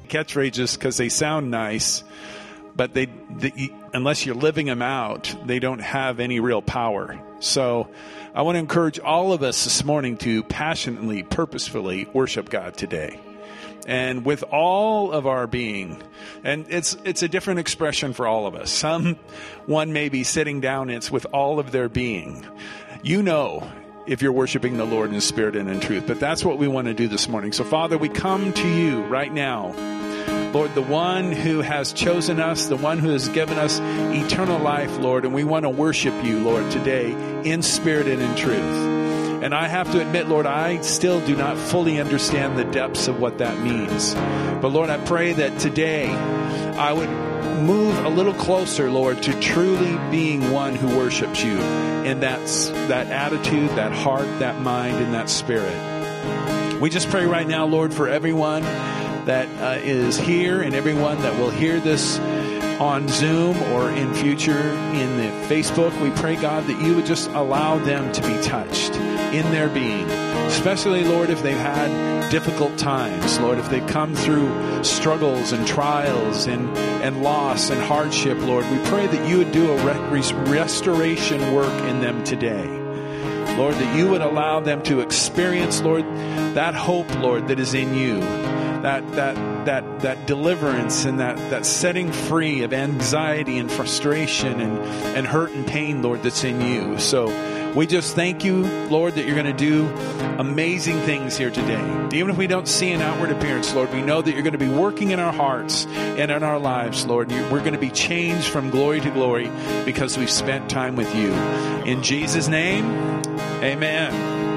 catchphrases because they sound nice, but unless you're living them out, they don't have any real power. So I want to encourage all of us this morning to passionately, purposefully worship God today. And with all of our being, and it's a different expression for all of us. Someone may be sitting down, it's with all of their being. You know if you're worshiping the Lord in spirit and in truth. But that's what we want to do this morning. So, Father, we come to you right now. Lord, the one who has chosen us, the one who has given us eternal life, Lord, and we want to worship you, Lord, today in spirit and in truth. And I have to admit, Lord, I still do not fully understand the depths of what that means. But Lord, I pray that today I would move a little closer, Lord, to truly being one who worships you in that attitude, that heart, that mind, and that spirit. We just pray right now, Lord, for everyone that is here and everyone that will hear this on Zoom or in future in the Facebook. We pray, God, that you would just allow them to be touched in their being, especially, Lord, if they've had difficult times, Lord, if they've come through struggles and trials and loss and hardship, Lord. We pray that you would do a restoration work in them today. Lord, that you would allow them to experience, Lord, that hope, Lord, that is in you, that deliverance and that setting free of anxiety and frustration and hurt and pain, Lord, that's in you. So we just thank you, Lord, that you're going to do amazing things here today. Even if we don't see an outward appearance, Lord, we know that you're going to be working in our hearts and in our lives, Lord. We're going to be changed from glory to glory because we've spent time with you. In Jesus' name, amen.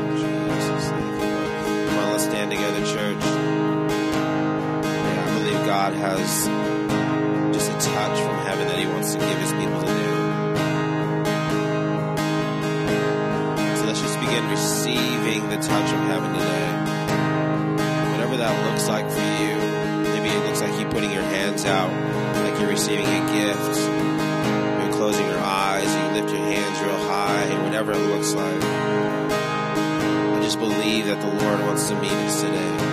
Come on, let's stand together, church. I believe God has just a touch from heaven that he wants to give his people today. Begin receiving the touch of heaven today. Whatever that looks like for you. Maybe it looks like you putting your hands out, like you're receiving a gift. You're closing your eyes, you lift your hands real high, or whatever it looks like. I just believe that the Lord wants to meet us today.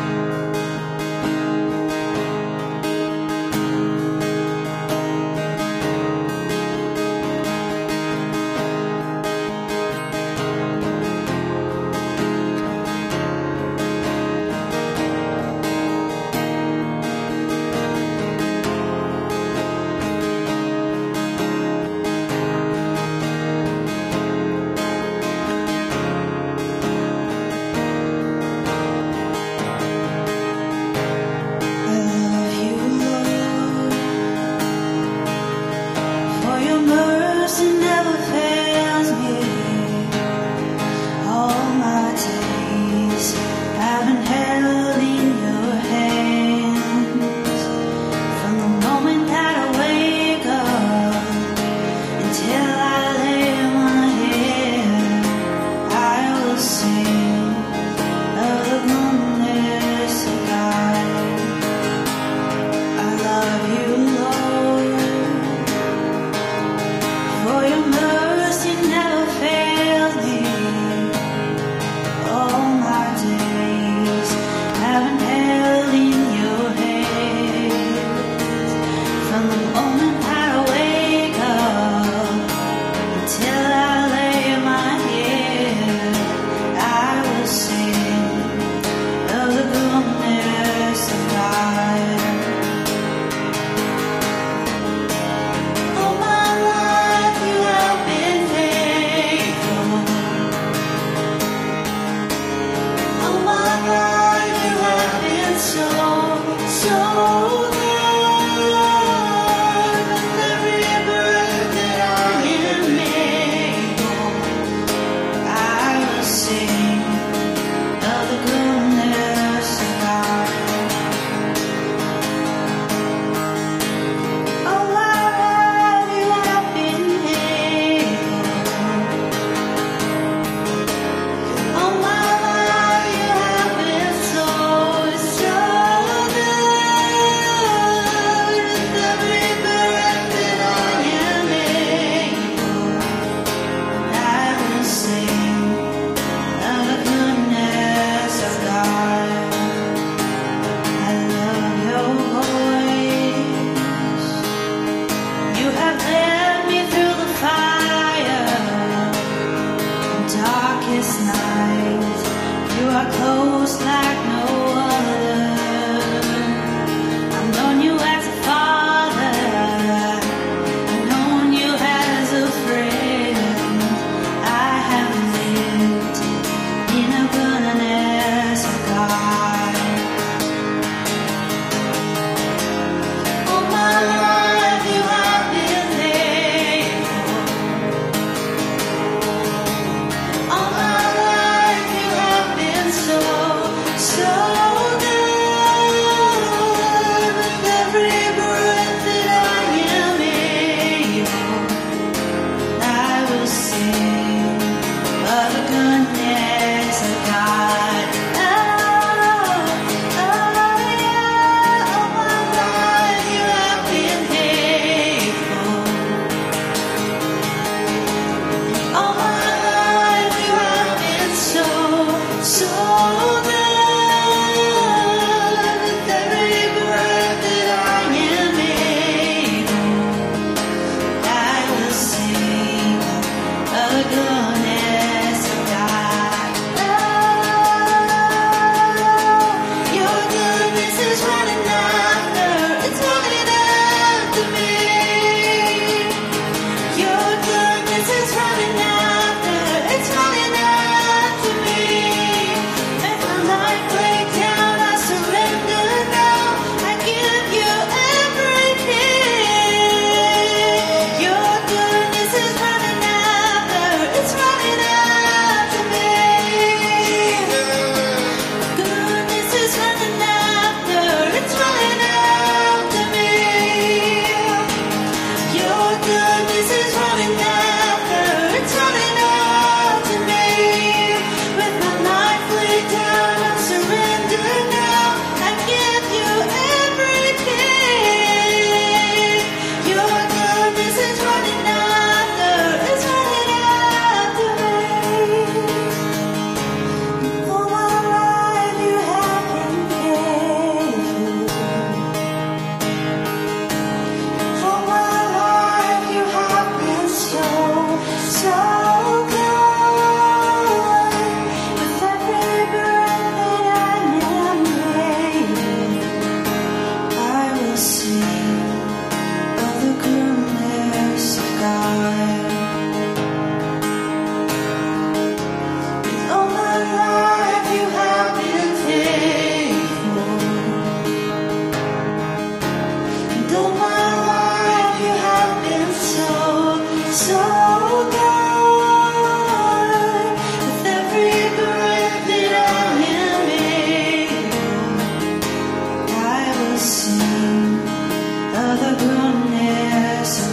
will sing of the goodness of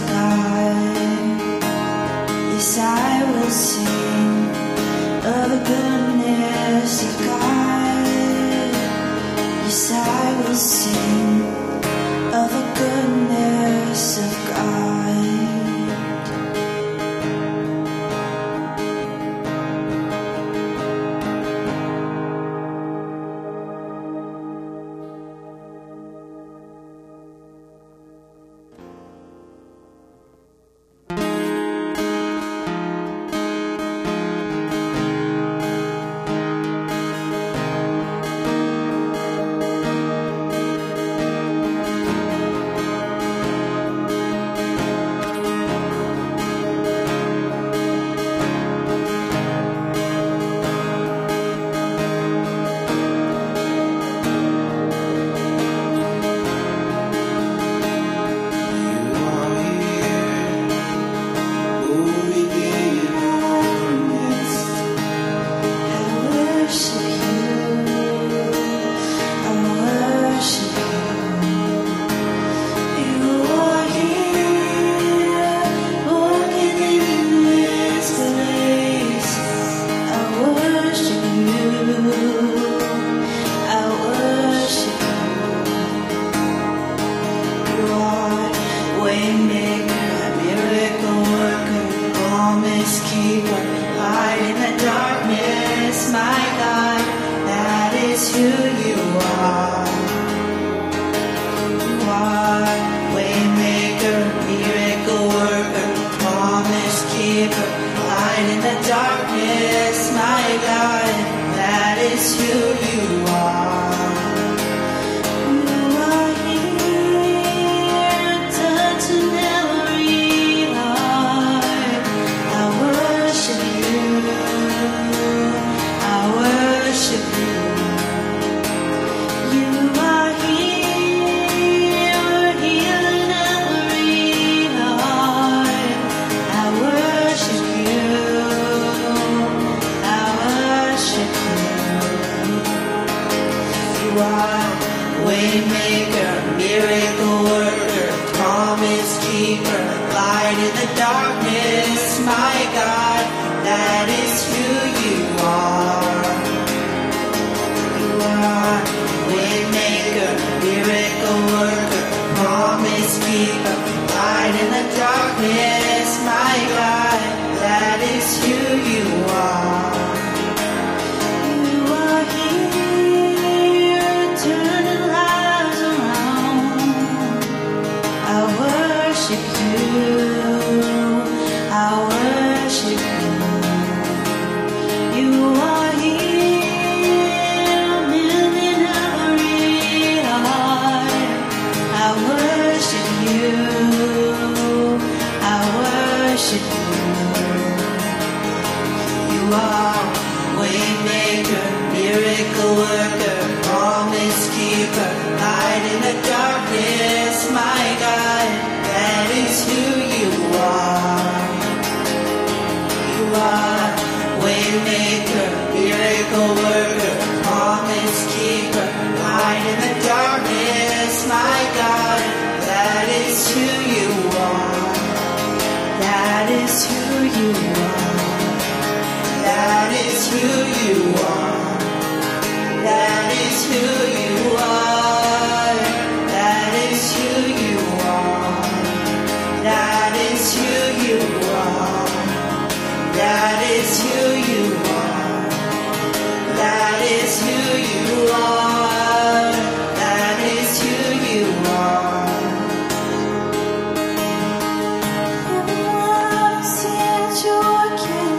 God. Yes, I will sing of the goodness of God. Yes, I will sing of the goodness of God.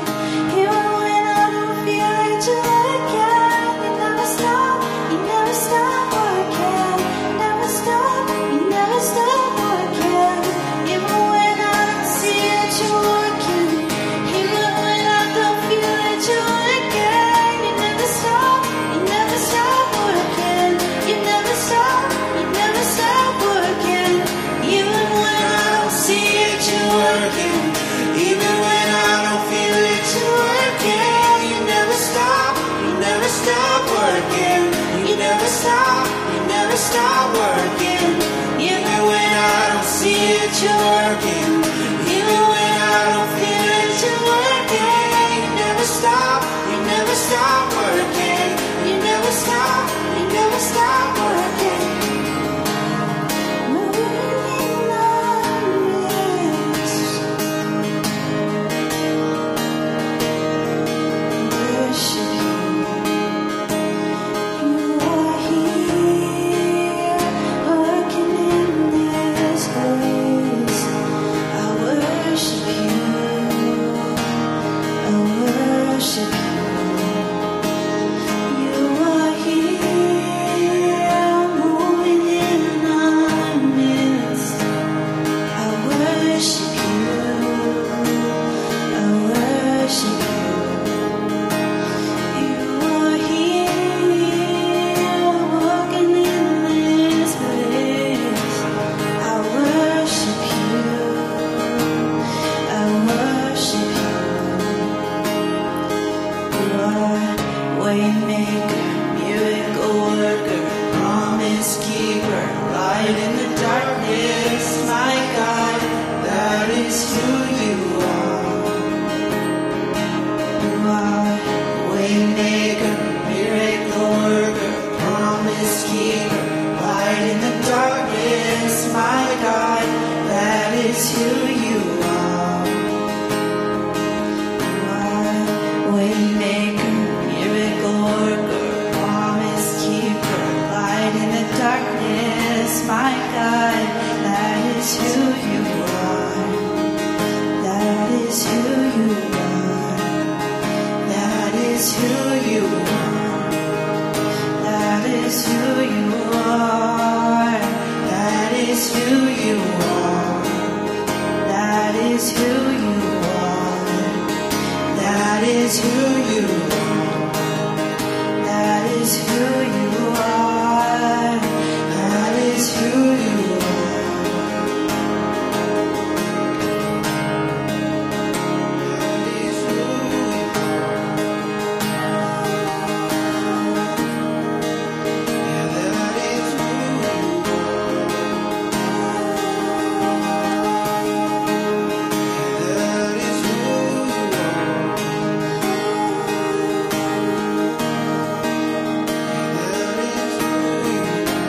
Never stop. light in the darkness, my God, that is who you are. You are waymaker, miracle worker, promise keeper, light in the darkness, my God, that is who you are. You are waymaker, miracle worker, promise keeper, light in the darkness, my God, that is who you are. That is who you are. That is who you are. That is who you are. That is who you are. That is who you are. That is who you are. That is who you are. That is who you are. That is who you are. Yeah, that is who you are. Yeah, that is who you are. That is who you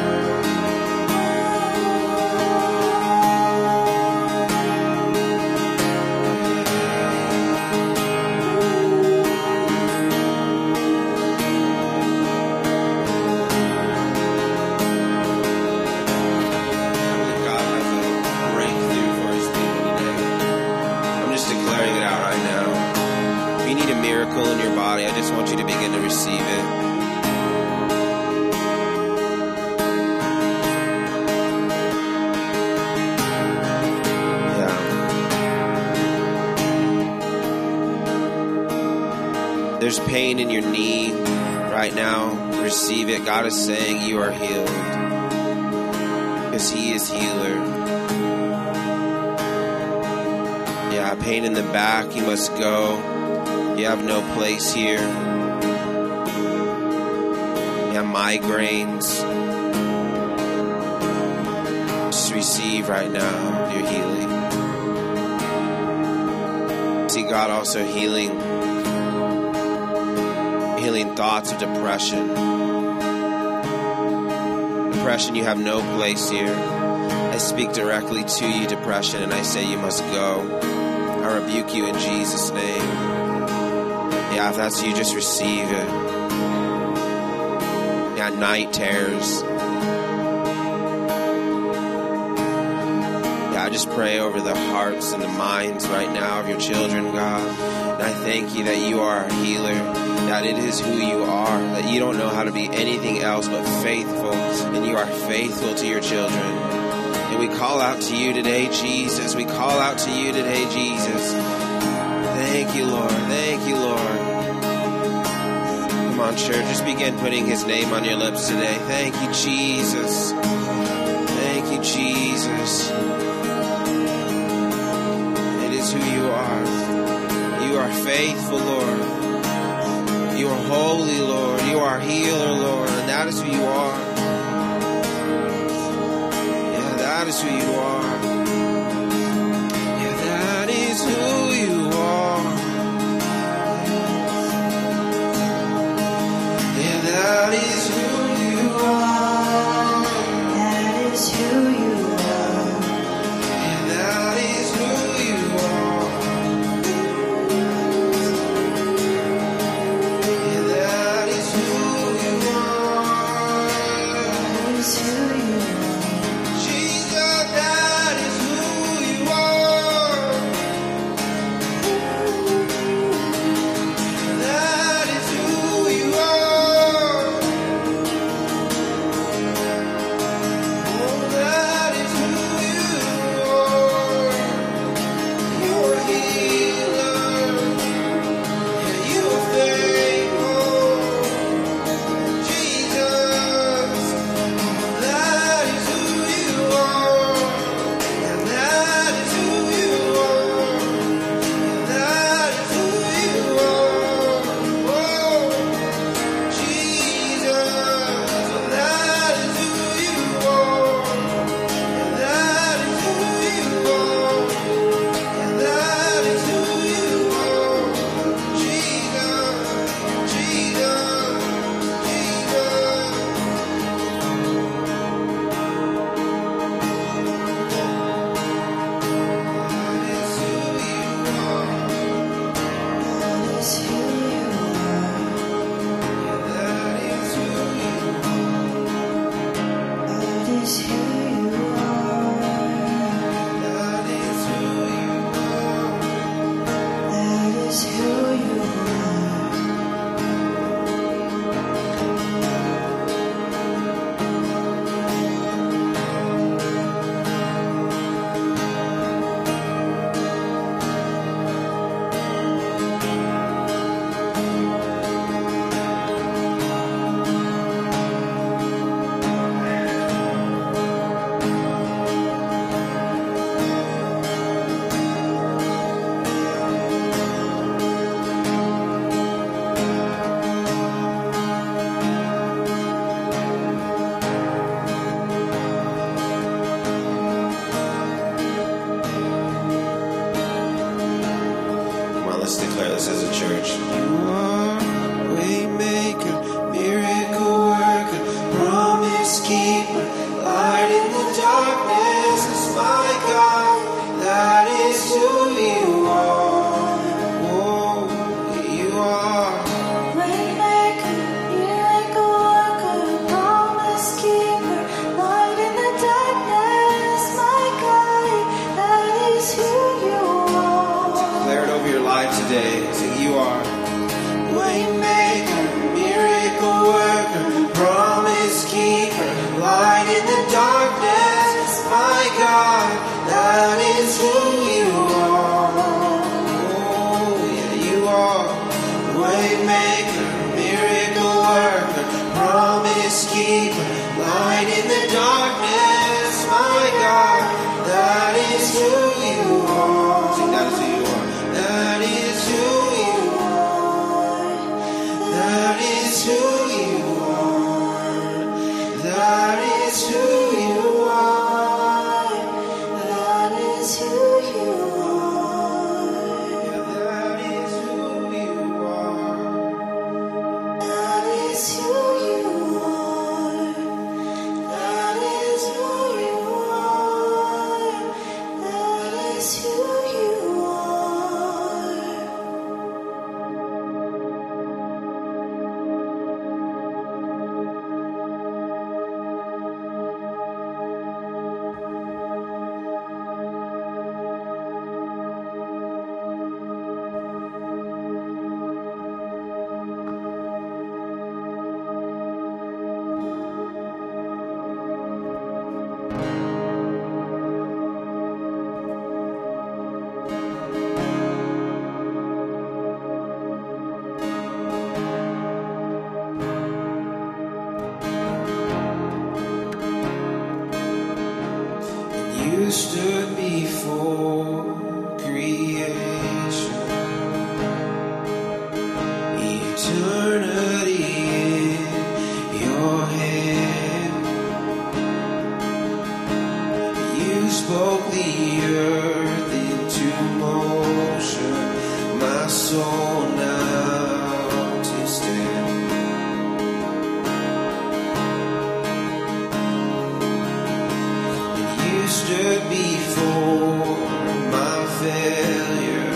God has a breakthrough for his people today. I'm just declaring it out right now. If you need a miracle in your body, I just want you to begin to receive it. Yeah. There's pain in your knee right now. Receive it. God is saying you are healed. Because he is healer. Yeah, pain in the back, you must go. You have no place here. Yeah, migraines. Just receive right now your healing. See God also healing thoughts of depression. Depression, you have no place here. I speak directly to you, depression, and I say you must go. I rebuke you in Jesus' name. Yeah, if that's you, just receive it. Yeah, night terrors. Yeah, I just pray over the hearts and the minds right now of your children, God. And I thank you that you are a healer, that it is who you are, that you don't know how to be anything else but faithful, and you are faithful to your children. And we call out to you today, Jesus. We call out to you today, Jesus. Thank you, Lord. Thank you, Lord. Come on, church. Just begin putting his name on your lips today. Thank you, Jesus. Thank you, Jesus. It is who you are. You are faithful, Lord. You are holy, Lord. You are healer, Lord. And that is who you are. Yeah, that is who you are. Yeah, that is who you are. Yeah, that is who you are. That is who you are. Yeah, that is who you are. Yeah, that is who you are. That is who you are. Jesus, that is who you are. That is who you are. Oh, that us as a church. You are waymaker, miracle worker, promise keeper, light in the darkness is my God. That is who you are. Oh, you are. Waymaker, miracle worker, promise keeper, light in the darkness, my God. That is who you are. Declare it over your life today. Say, you are. Waymaker, miracle worker, promise keeper, light in the darkness, my God, that is who you are. Oh, yeah, you are. Waymaker, miracle worker, promise keeper, light in the darkness, my God, that is who you are. Sing, that is who you are. That is who you are. That is who you are. That is who you are. That is who you are. Yeah, that is who you are. That is who you are. That is who you are. That is who you are. You stood before creation, eternity in your hand. You spoke the earth into motion, my soul now to stand. You stood before my failure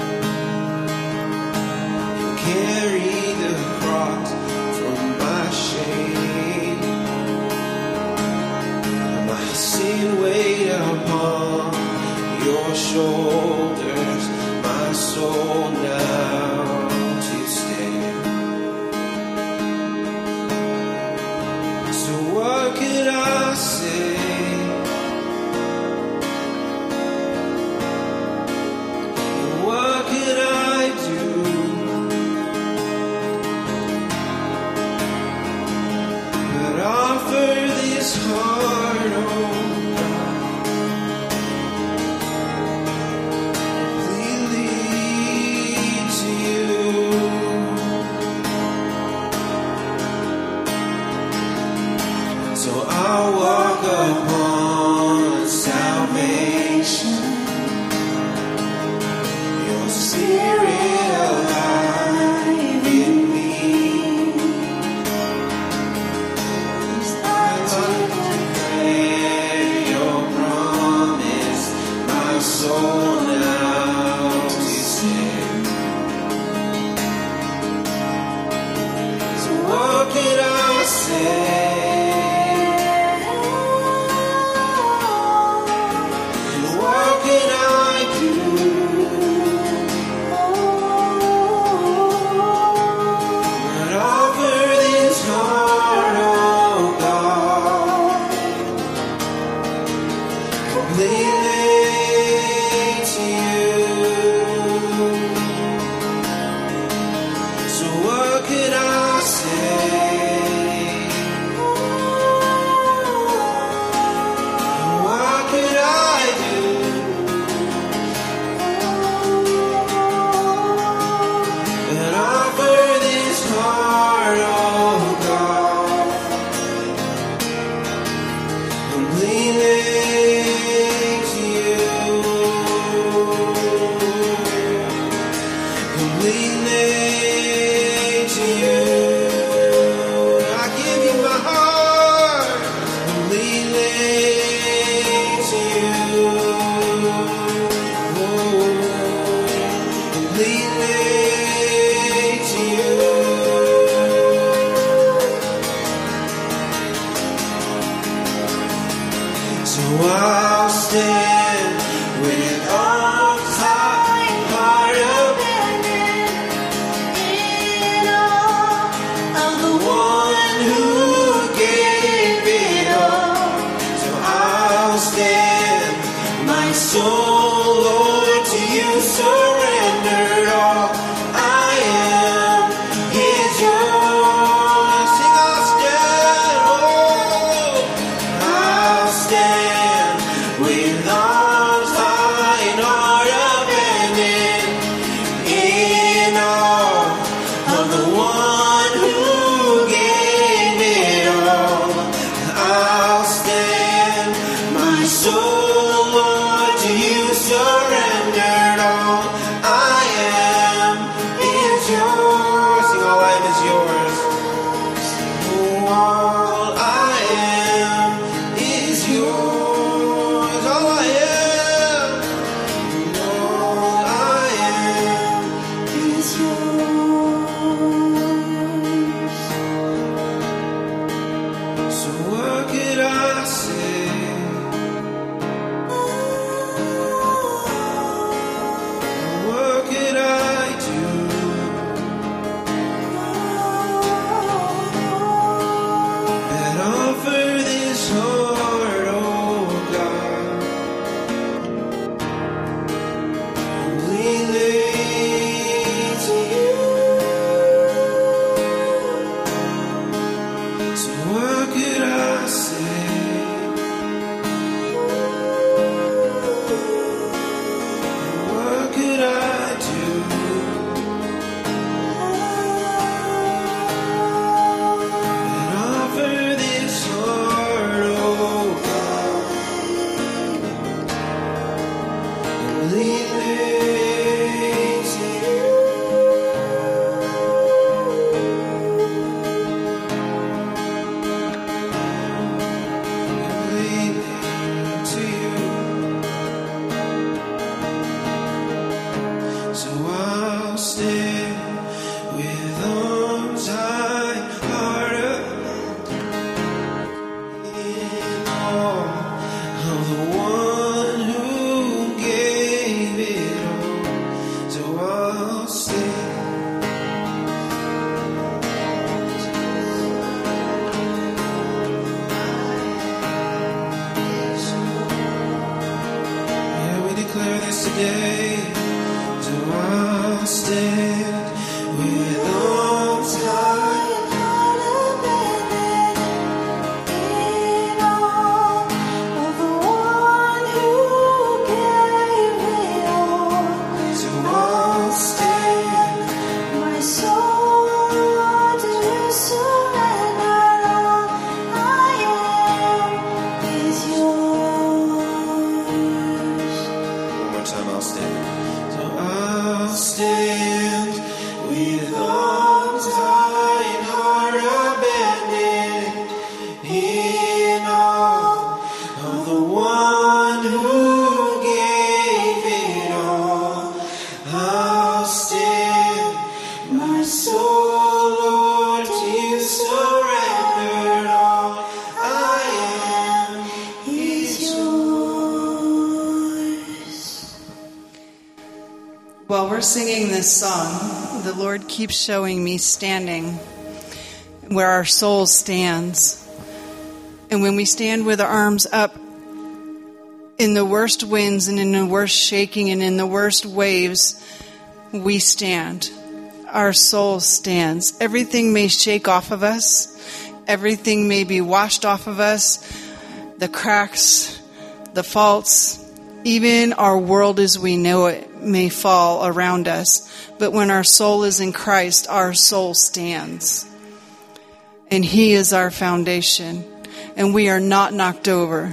and carried the cross from my shame. My sin weighed upon your shoulders, my soul now to stand. So what could I say? What could I do? But offer this heart, oh God, completely to you. So I'll walk upon salvation. Your Spirit alive in me. I declare your promise, my soul now to stand. So what could I say? What could I do? But offer this heart, oh God, completely to you. So what could I say? What could I do? But offer this heart, oh God, completely to you. So I'll stand with arms high, heart abandoned, in awe of the one who gave it all. So I'll stand, my soul, Lord, to you surrendered all. I am is yours. Sing, I'll stand, oh, I'll stand with arms high and heart abandoned, in awe of the one who gave it all. I'll stand, my soul, Lord, to you surrendered all. I am is yours. Sing, all I am is yours. All I am is yours. All I am, all I am is yours. So what could I say? What could I do? That offer this heart, oh God, completely to you. So what could I say? What could I do? And offer this heart, oh God, completely to you. Completely to you. So I'll stand with arms high, heart in awe of the one who gave it all. So I'll stand. Yeah, we declare this today. So I'll stand with arms high. Heart abandoned, in awe of the one who gave it all. So I'll stand. My soul, Lord, to you surrender all. I am is yours. One more time, I'll stand. So I'll stand with arms high and heart abandoned, in awe of the one who gave it all. I'll stand, my soul, Lord, to you surrendered all. I am Is yours. While we're singing this song, the Lord keeps showing me standing where our soul stands. And when we stand with our arms up in the worst winds and in the worst shaking and in the worst waves, we stand. Our soul stands. Everything may shake off of us. Everything may be washed off of us. The cracks, the faults, even our world as we know it may fall around us. But when our soul is in Christ, our soul stands. And He is our foundation. And we are not knocked over.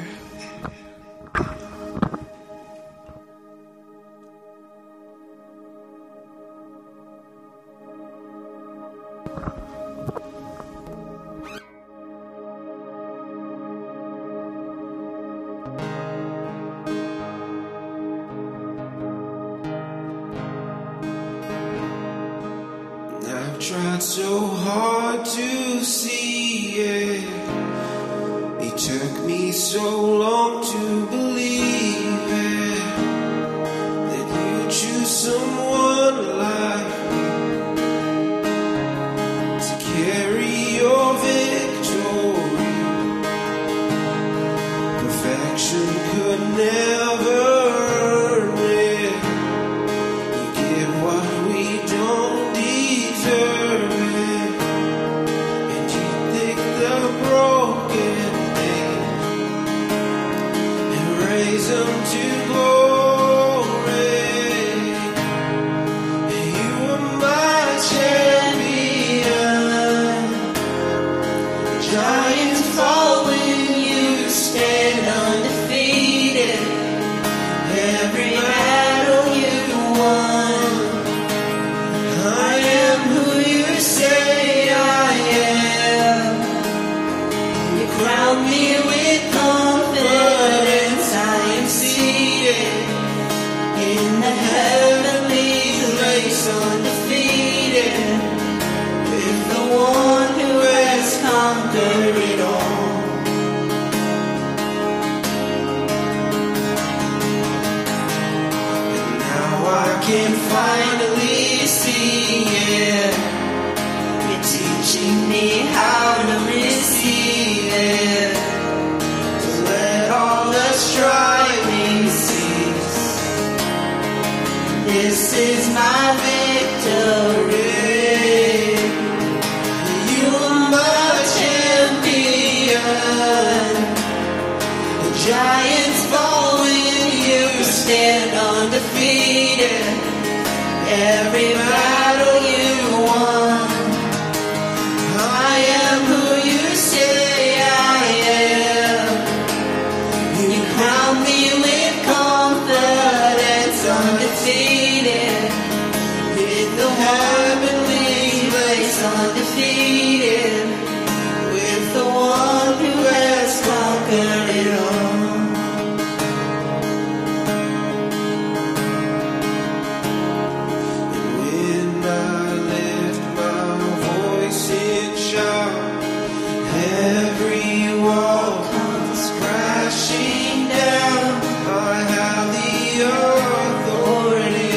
I've tried so hard to see it. He took me me so long to believe it, that you choose someone like me to carry your victory. Perfection could never earn it. You give what we don't deserve it, and you take the broken things and raise them to glory. You are my champion. Giants fall when you stand undefeated. Every battle you won. I am who you say I am. You crown me with confidence. I am seated in the heavenly place, undefeated, with the one who has conquered it all. And now I can finally see it. You're teaching me how to receive it, to let all the striving cease. This is my victory. You are my champion. The giants fall when you stand undefeated. Every battle you won. I am who you say I am. You crown me with confidence, undefeated, with the heavenly place, undefeated, with the one who has conquered it all. And when I lift my voice and shout, every wall comes crashing down. I have the authority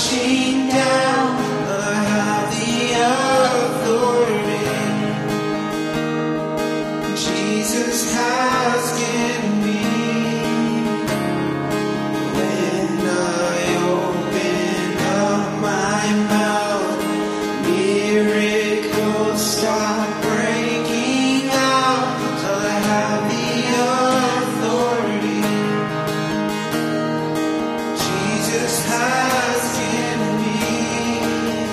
reaching down, I have the authority. Jesus has given me. When I open up my mouth, miracles start breaking out. I have the authority. Jesus has given me.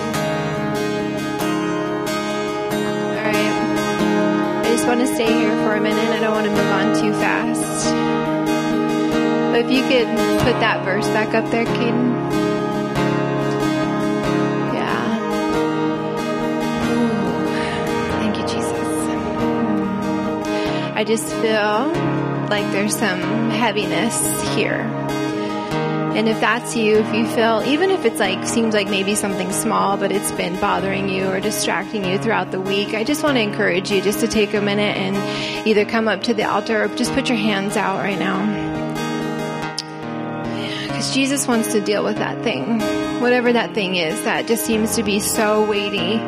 All right. I just want to stay here for a minute. I don't want to move on too fast. But if you could put that verse back up there, Caden. Yeah. Ooh. Thank you, Jesus. I just feel like there's some heaviness here. And if that's you, if you feel, even if it's like, seems like maybe something small, but it's been bothering you or distracting you throughout the week, I just want to encourage you just to take a minute and either come up to the altar or just put your hands out right now. Because Jesus wants to deal with that thing. Whatever that thing is that just seems to be so weighty.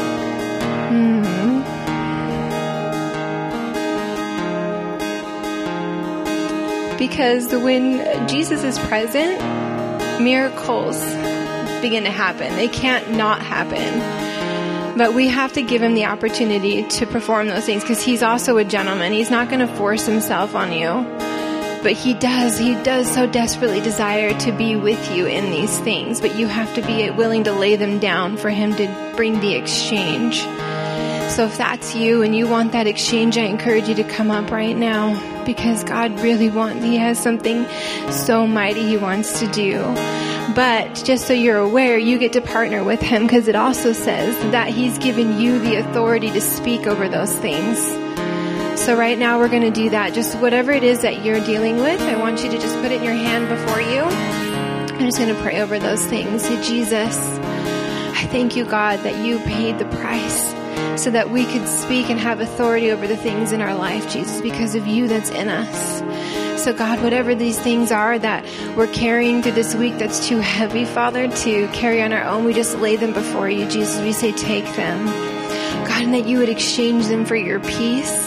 Because when Jesus is present, miracles begin to happen. They can't not happen. But we have to give him the opportunity to perform those things because he's also a gentleman. He's not going to force himself on you. But he does so desperately desire to be with you in these things. But you have to be willing to lay them down for him to bring the exchange. So if that's you and you want that exchange, I encourage you to come up right now. Because God really he has something so mighty he wants to do. But just so you're aware, you get to partner with him because it also says that he's given you the authority to speak over those things. So right now we're going to do that. Just whatever it is that you're dealing with, I want you to just put it in your hand before you. I'm just going to pray over those things. Say, Jesus, I thank you, God, that you paid the price so that we could speak and have authority over the things in our life, Jesus, because of you that's in us. So God, whatever these things are that we're carrying through this week that's too heavy, Father, to carry on our own, we just lay them before you, Jesus. We say, take them. God, and that you would exchange them for your peace.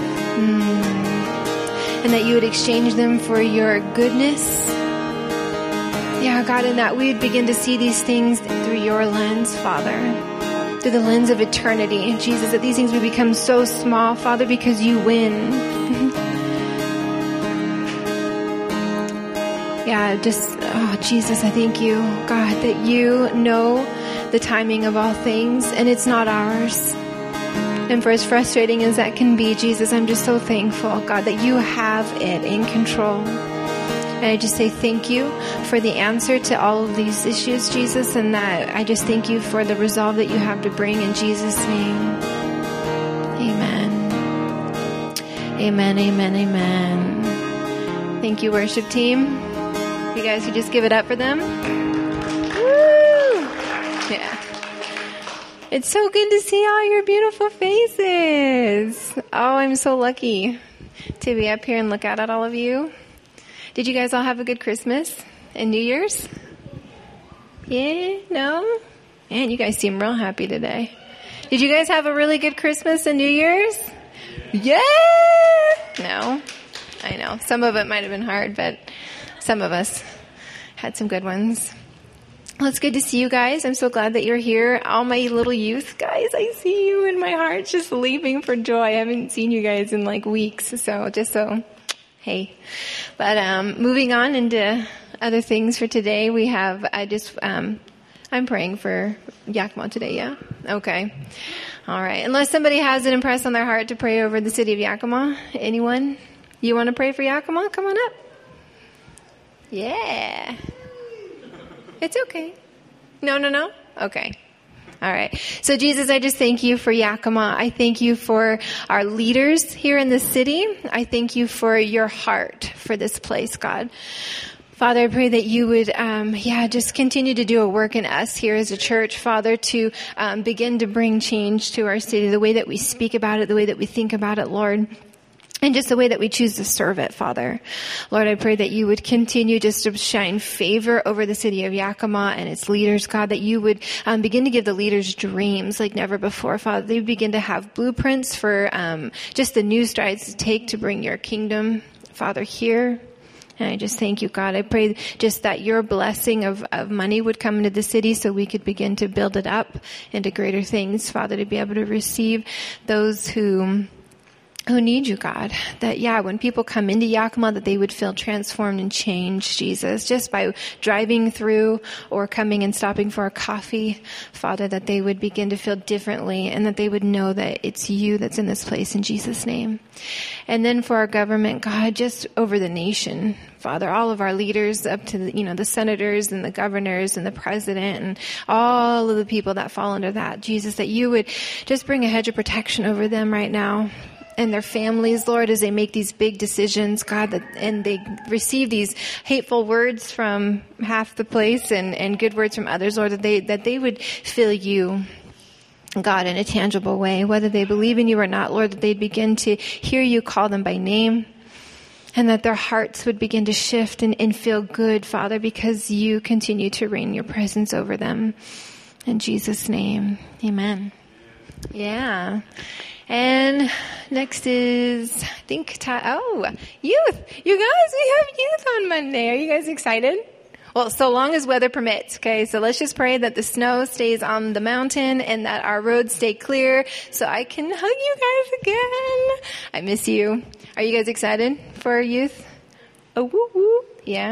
And that you would exchange them for your goodness. Yeah, God, and that we would begin to see these things through your lens, Father. Through the lens of eternity, Jesus, that these things would become so small, Father, because you win. Jesus, I thank you, God, that you know the timing of all things, and it's not ours. And for as frustrating as that can be, Jesus, I'm just so thankful, God, that you have it in control. And I just say thank you for the answer to all of these issues, Jesus, and that I just thank you for the resolve that you have to bring in Jesus' name. Amen. Amen, amen, amen. Thank you, worship team. You guys could just give it up for them. Woo! Yeah. It's so good to see all your beautiful faces. Oh, I'm so lucky to be up here and look out at all of you. Did you guys all have a good Christmas and New Year's? Yeah? No? Man, you guys seem real happy today. Did you guys have a really good Christmas and New Year's? Yeah! No? I know. Some of it might have been hard, but some of us had some good ones. Well, it's good to see you guys. I'm so glad that you're here. All my little youth guys, I see you and my heart's just leaping for joy. I haven't seen you guys in like weeks, hey. But moving on into other things for today, we have, I'm praying for Yakima today, yeah? Okay. All right. Unless somebody has it impressed on their heart to pray over the city of Yakima. Anyone? You want to pray for Yakima? Come on up. Yeah. It's okay. No? Okay. All right. So Jesus, I just thank you for Yakima. I thank you for our leaders here in the city. I thank you for your heart for this place, God. Father, I pray that you would, just continue to do a work in us here as a church, Father, to begin to bring change to our city, the way that we speak about it, the way that we think about it, Lord. and just the way that we choose to serve it, Father. Lord, I pray that you would continue just to shine favor over the city of Yakima and its leaders, God, that you would begin to give the leaders dreams like never before, Father. They would begin to have blueprints for just the new strides to take to bring your kingdom, Father, here. And I just thank you, God. I pray just that your blessing of money would come into the city so we could begin to build it up into greater things, Father, to be able to receive those who need you, God. That, yeah, when people come into Yakima, that they would feel transformed and changed, Jesus, just by driving through or coming and stopping for a coffee, Father, that they would begin to feel differently and that they would know that it's you that's in this place in Jesus' name. And then for our government, God, just over the nation, Father, all of our leaders up to the senators and the governors and the president and all of the people that fall under that, Jesus, that you would just bring a hedge of protection over them right now. And their families, Lord, as they make these big decisions, God, and they receive these hateful words from half the place and good words from others, Lord, that they would feel you, God, in a tangible way, whether they believe in you or not, Lord, that they'd begin to hear you call them by name, and that their hearts would begin to shift and feel good, Father, because you continue to reign your presence over them. In Jesus' name, amen. Yeah. And next is, I think, youth. You guys, we have youth on Monday. Are you guys excited? Well, so long as weather permits, okay? So let's just pray that the snow stays on the mountain and that our roads stay clear so I can hug you guys again. I miss you. Are you guys excited for our youth? Oh, woo, woo. Yeah?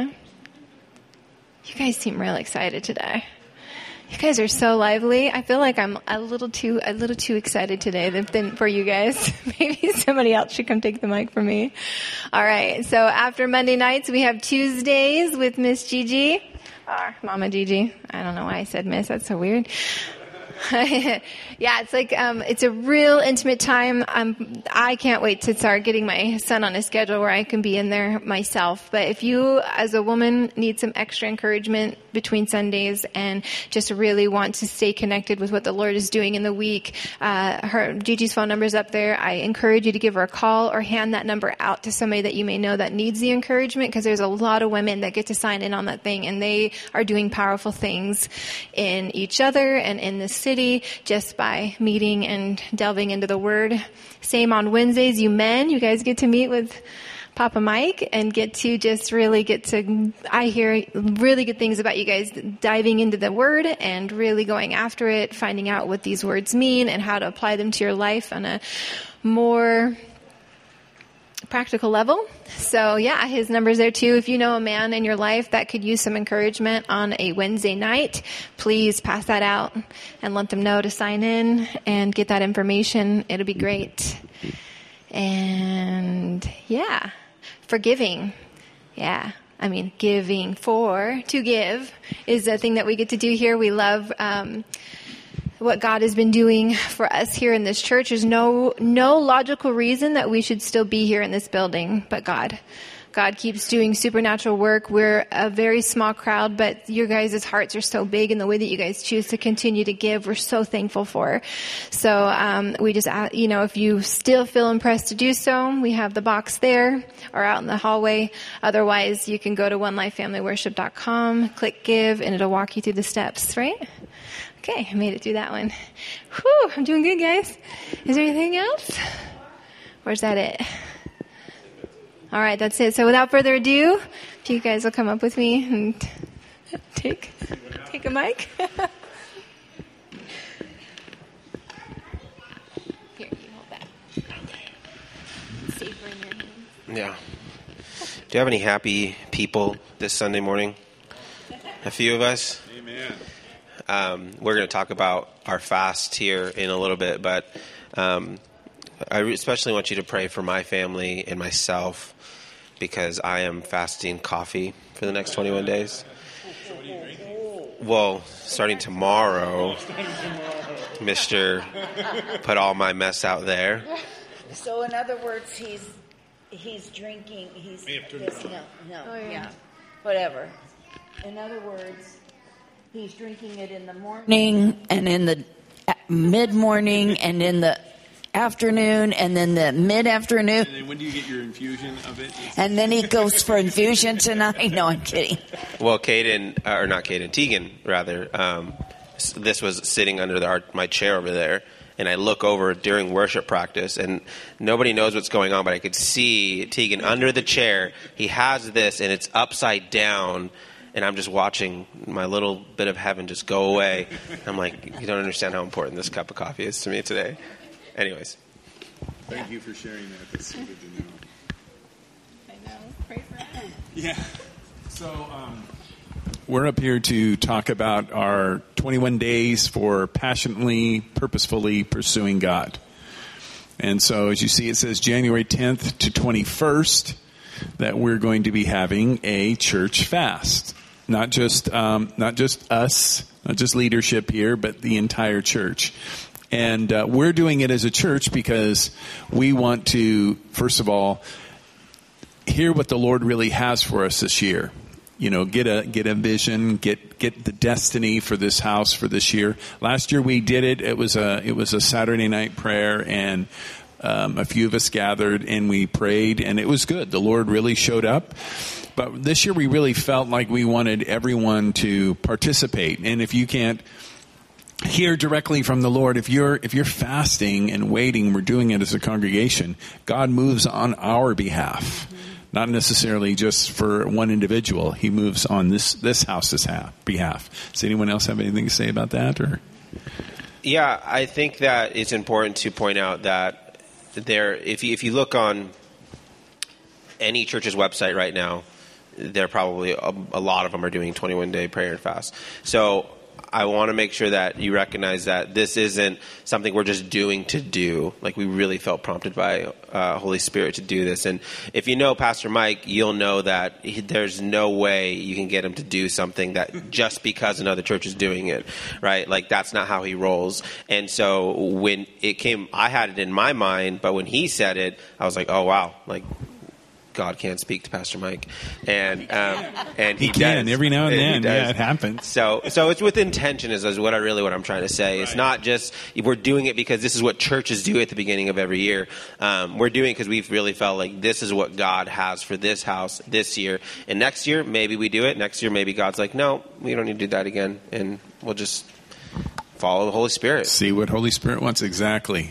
You guys seem real excited today. You guys are so lively. I feel like I'm a little too excited today than for you guys. Maybe somebody else should come take the mic from me. All right. So after Monday nights, we have Tuesdays with Miss Gigi. Mama Gigi. I don't know why I said Miss. That's so weird. Yeah, it's like, it's a real intimate time. I can't wait to start getting my son on a schedule where I can be in there myself. But if you, as a woman, need some extra encouragement between Sundays and just really want to stay connected with what the Lord is doing in the week, Gigi's phone number is up there. I encourage you to give her a call or hand that number out to somebody that you may know that needs the encouragement, because there's a lot of women that get to sign in on that thing, and they are doing powerful things in each other and in the city just by meeting and delving into the Word. Same on Wednesdays, you guys get to meet with Papa Mike and get to just really I hear really good things about you guys diving into the Word and really going after it, finding out what these words mean and how to apply them to your life on a more practical level. So yeah, his number's there too. If you know a man in your life that could use some encouragement on a Wednesday night, please pass that out and let them know to sign in and get that information. It'll be great. And yeah, forgiving. Yeah. I mean, to give is a thing that we get to do here. We love, what God has been doing for us here in this church. There's no logical reason that we should still be here in this building, but God. God keeps doing supernatural work. We're a very small crowd, but your guys' hearts are so big, and the way that you guys choose to continue to give, we're so thankful for. So, we just, if you still feel impressed to do so, we have the box there or out in the hallway. Otherwise, you can go to onelifefamilyworship.com, click give, and it'll walk you through the steps, right? Okay, I made it through that one. Whew, I'm doing good, guys. Is there anything else? Or is that it? All right, that's it. So without further ado, if you guys will come up with me and take a mic. Here, you hold that. Okay. Safer in your hands. Yeah. Do you have any happy people this Sunday morning? A few of us? Amen. We're going to talk about our fast here in a little bit, but I especially want you to pray for my family and myself, because I am fasting coffee for the next 21 days. Well, starting tomorrow, Mr. put all my mess out there. So in other words, he's drinking, whatever. In other words, he's drinking it in the morning and in the mid-morning and in the afternoon and then the mid-afternoon. And then when do you get your infusion of it? And then he goes for infusion tonight. No, I'm kidding. Well, Tegan, rather, this was sitting under my chair over there, and I look over during worship practice, and nobody knows what's going on, but I could see Tegan under the chair. He has this, and it's upside down, and I'm just watching my little bit of heaven just go away. I'm like, you don't understand how important this cup of coffee is to me today. Anyways. Thank you for sharing that. That's so good to know. I know. Pray for us. Yeah. So we're up here to talk about our 21 days for passionately, purposefully pursuing God. And so as you see, it says January 10th to 21st that we're going to be having a church fast. Not just us, not just leadership here, but the entire church. And we're doing it as a church because we want to, first of all, hear what the Lord really has for us this year. You know, get a vision, get the destiny for this house for this year. Last year we did it. It was a Saturday night prayer, and a few of us gathered and we prayed, and it was good. The Lord really showed up. But this year we really felt like we wanted everyone to participate. And if you can't hear directly from the Lord, if you're fasting and waiting, we're doing it as a congregation, God moves on our behalf. Not necessarily just for one individual. He moves on this house's behalf. Does anyone else have anything to say about that? Or? Yeah, I think that it's important to point out that if you look on any church's website right now, there probably a lot of them are doing 21-day prayer and fast. So I want to make sure that you recognize that this isn't something we're just doing to do. Like, we really felt prompted by Holy Spirit to do this. And if you know Pastor Mike, you'll know that there's no way you can get him to do something that just because another church is doing it, right? Like, that's not how he rolls. And so when it came, I had it in my mind, but when he said it, I was like, oh, wow, like, God can speak to Pastor Mike, and he can does. every now and then. Yeah, it happens. So it's with intention is what I'm trying to say. Right. It's not just we're doing it because this is what churches do at the beginning of every year. We're doing it because we've really felt like this is what God has for this house this year, and next year maybe we do it. Next year maybe God's like, no, we don't need to do that again, and we'll just follow the Holy Spirit. See what Holy Spirit wants exactly.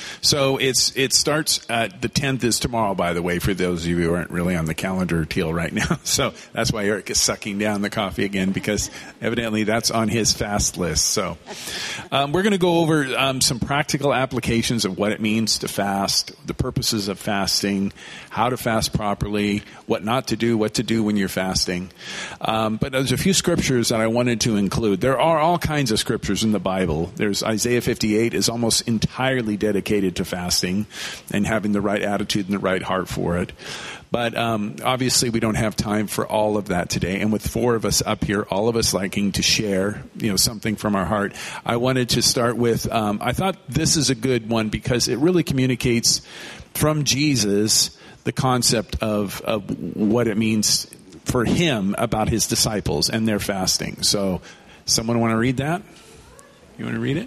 So it starts the 10th is tomorrow, by the way, for those of you who aren't really on the calendar deal right now. So that's why Eric is sucking down the coffee again, because evidently that's on his fast list. So we're going to go over some practical applications of what it means to fast, the purposes of fasting, how to fast properly, what not to do, what to do when you're fasting. But there's a few scriptures that I wanted to include. There are all kinds of scriptures in the Bible. There's Isaiah 58 is almost entirely dedicated to fasting and having the right attitude and the right heart for it. But obviously we don't have time for all of that today. And with four of us up here, all of us liking to share, something from our heart, I wanted to start with, I thought this is a good one because it really communicates from Jesus the concept of what it means for him about his disciples and their fasting. So someone want to read that? You want to read it?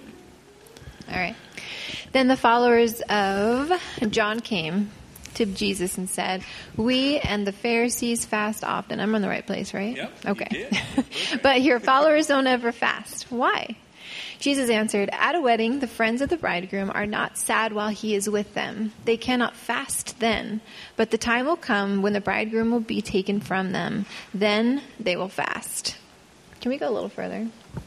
All right. Then the followers of John came to Jesus and said, "We and the Pharisees fast often." I'm in the right place, right? Yep. Okay. But your followers don't ever fast. Why? Jesus answered, "At a wedding, the friends of the bridegroom are not sad while he is with them. They cannot fast then. But the time will come when the bridegroom will be taken from them. Then they will fast." Can we go a little further?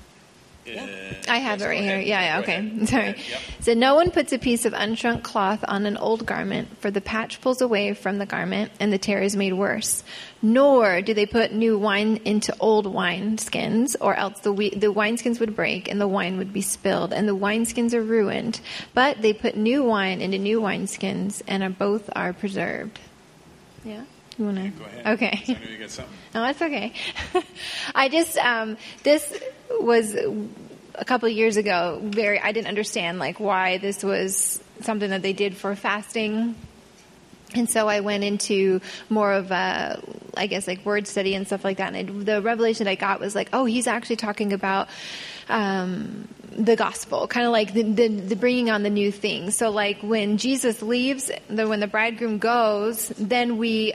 I have it right here. Yeah, okay. Sorry. Yep. So no one puts a piece of unshrunk cloth on an old garment, for the patch pulls away from the garment, and the tear is made worse. Nor do they put new wine into old wineskins, or else the wineskins would break, and the wine would be spilled, and the wineskins are ruined. But they put new wine into new wineskins, and both are preserved. Yeah? You want to? Go ahead. Okay. I know you got something. No, it's okay. I just, this was a couple of years ago, I didn't understand why this was something that they did for fasting. And so I went into more of a, word study and stuff like that. And the revelation that I got was he's actually talking about the gospel, kind of like the bringing on the new things. So like when Jesus leaves, when the bridegroom goes, then we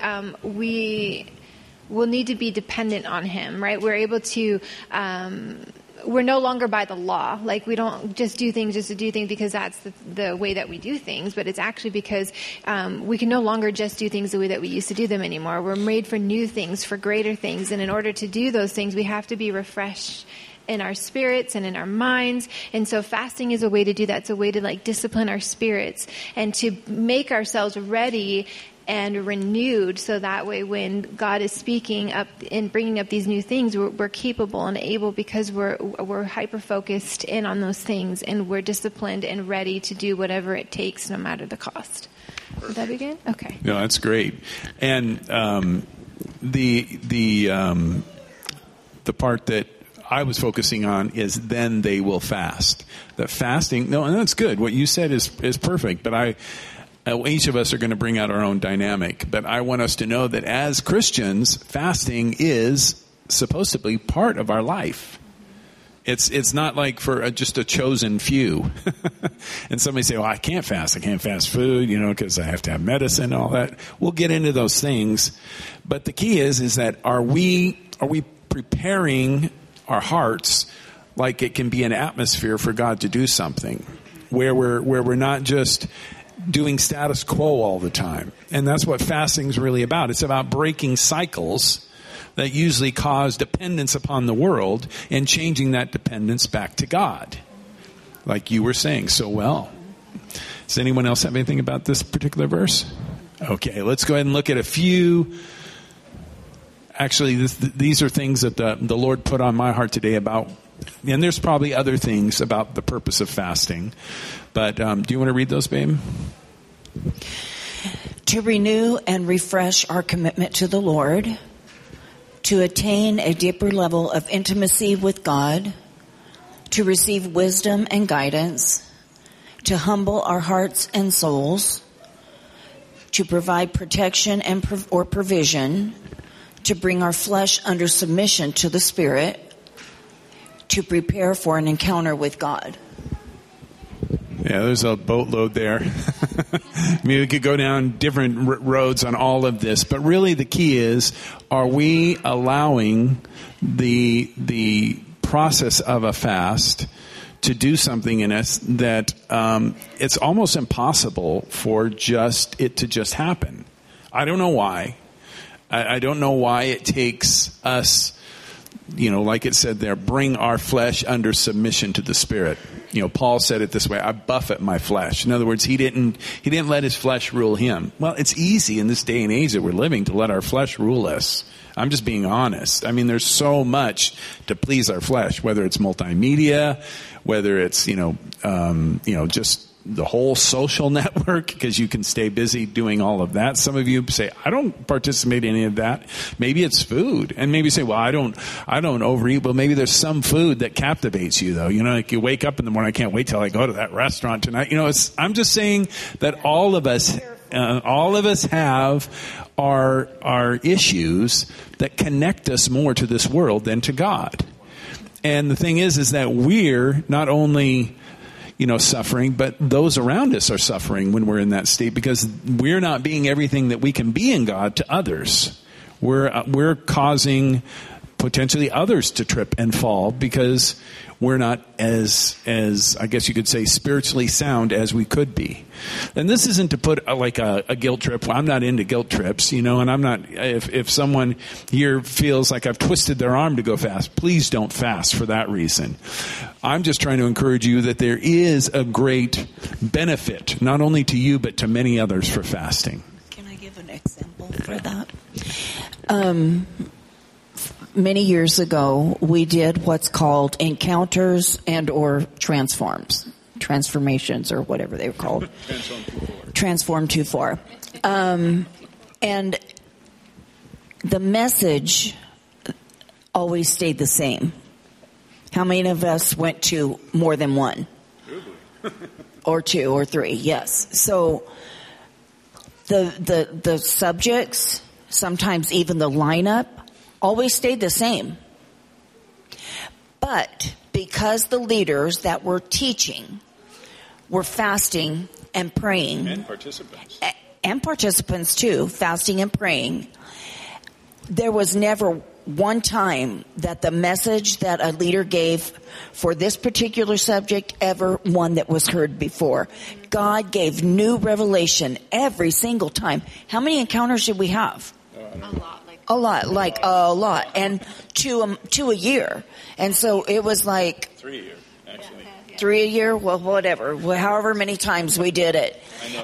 will need to be dependent on him, right? We're able to, we're no longer by the law. Like we don't just do things just to do things because that's the way that we do things, but it's actually because we can no longer just do things the way that we used to do them anymore. We're made for new things, for greater things, and in order to do those things, we have to be refreshed in our spirits and in our minds. And so fasting is a way to do that. It's a way to like discipline our spirits and to make ourselves ready and renewed, so that way when God is speaking up and bringing up these new things, we're capable and able, because we're hyper-focused in on those things, and we're disciplined and ready to do whatever it takes, no matter the cost. Would that be good? Okay. No, that's great. And the part that I was focusing on is then they will fast. That fasting, no, and that's good. What you said is perfect, but each of us are going to bring out our own dynamic. But I want us to know that as Christians, fasting is supposed to be part of our life. It's not like for just a chosen few. And somebody say, well, I can't fast food, because I have to have medicine and all that. We'll get into those things. But the key is that are we preparing our hearts like it can be an atmosphere for God to do something, where we're not just doing status quo all the time. And that's what fasting is really about. It's about breaking cycles that usually cause dependence upon the world and changing that dependence back to God, like you were saying so well. Does anyone else have anything about this particular verse? Okay, let's go ahead and look at a few. Actually, these are things that the Lord put on my heart today about, and there's probably other things about the purpose of fasting. But do you want to read those, babe? To renew and refresh our commitment to the Lord, to attain a deeper level of intimacy with God, to receive wisdom and guidance, to humble our hearts and souls, to provide protection and or provision, to bring our flesh under submission to the Spirit, to prepare for an encounter with God. Yeah, there's a boatload there. I mean, we could go down different roads on all of this, but really the key is, are we allowing the process of a fast to do something in us that it's almost impossible for it to just happen? I don't know why. I don't know why it takes us, like it said there, bring our flesh under submission to the Spirit. Paul said it this way: I buffet my flesh. In other words, he didn't let his flesh rule him. Well, it's easy in this day and age that we're living to let our flesh rule us. I'm just being honest. I mean, there's so much to please our flesh, whether it's multimedia, whether it's, just the whole social network, because you can stay busy doing all of that. Some of you say, I don't participate in any of that. Maybe it's food. And maybe you say, well, I don't overeat. Well, maybe there's some food that captivates you, though. Like you wake up in the morning, I can't wait till I go to that restaurant tonight. I'm just saying that all of us have our issues that connect us more to this world than to God. And the thing is that we're not only suffering, but those around us are suffering when we're in that state, because we're not being everything that we can be in God to others. We're causing potentially others to trip and fall because we're not as I guess you could say spiritually sound as we could be. And this isn't to put a guilt trip. Well, I'm not into guilt trips, and I'm not, if someone here feels like I've twisted their arm to go fast, please don't fast for that reason. I'm just trying to encourage you that there is a great benefit, not only to you, but to many others, for fasting. Can I give an example for that? Many years ago, we did what's called encounters and or transformations, or whatever they were called. Transform 2-4. And the message always stayed the same. How many of us went to more than one? Or two or three, yes. So the subjects, sometimes even the lineup, always stayed the same. But because the leaders that were teaching were fasting and praying. And participants. And participants too, fasting and praying. There was never one time that the message that a leader gave for this particular subject ever one that was heard before. God gave new revelation every single time. How many encounters did we have? A lot, and to a year. And so it was like 3 a year, actually. 3 a year, well, whatever, however many times we did it.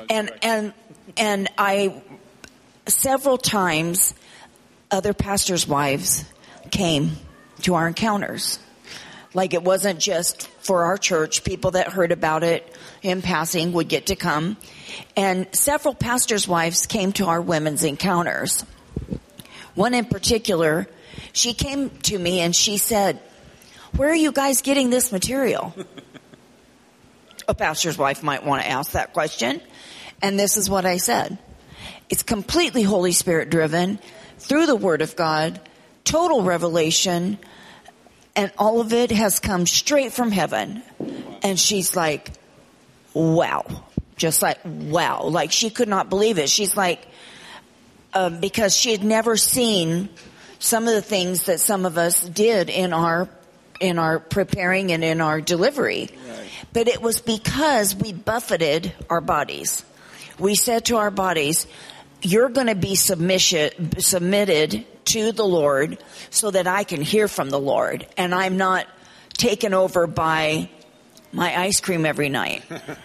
And I several times other pastors' wives came to our encounters. Like, it wasn't just for our church. People that heard about it in passing would get to come. And several pastors' wives came to our women's encounters. One in particular, she came to me and she said, "Where are you guys getting this material?" A pastor's wife might want to ask that question. And this is what I said. It's completely Holy Spirit driven, through the Word of God, total revelation, and all of it has come straight from heaven. And she's like, wow. Just like, wow. Like, she could not believe it. She's like, because she had never seen some of the things that some of us did in our preparing and in our delivery. Right. But it was because we buffeted our bodies. We said to our bodies, you're going to be submitted to the Lord so that I can hear from the Lord. And I'm not taken over by my ice cream every night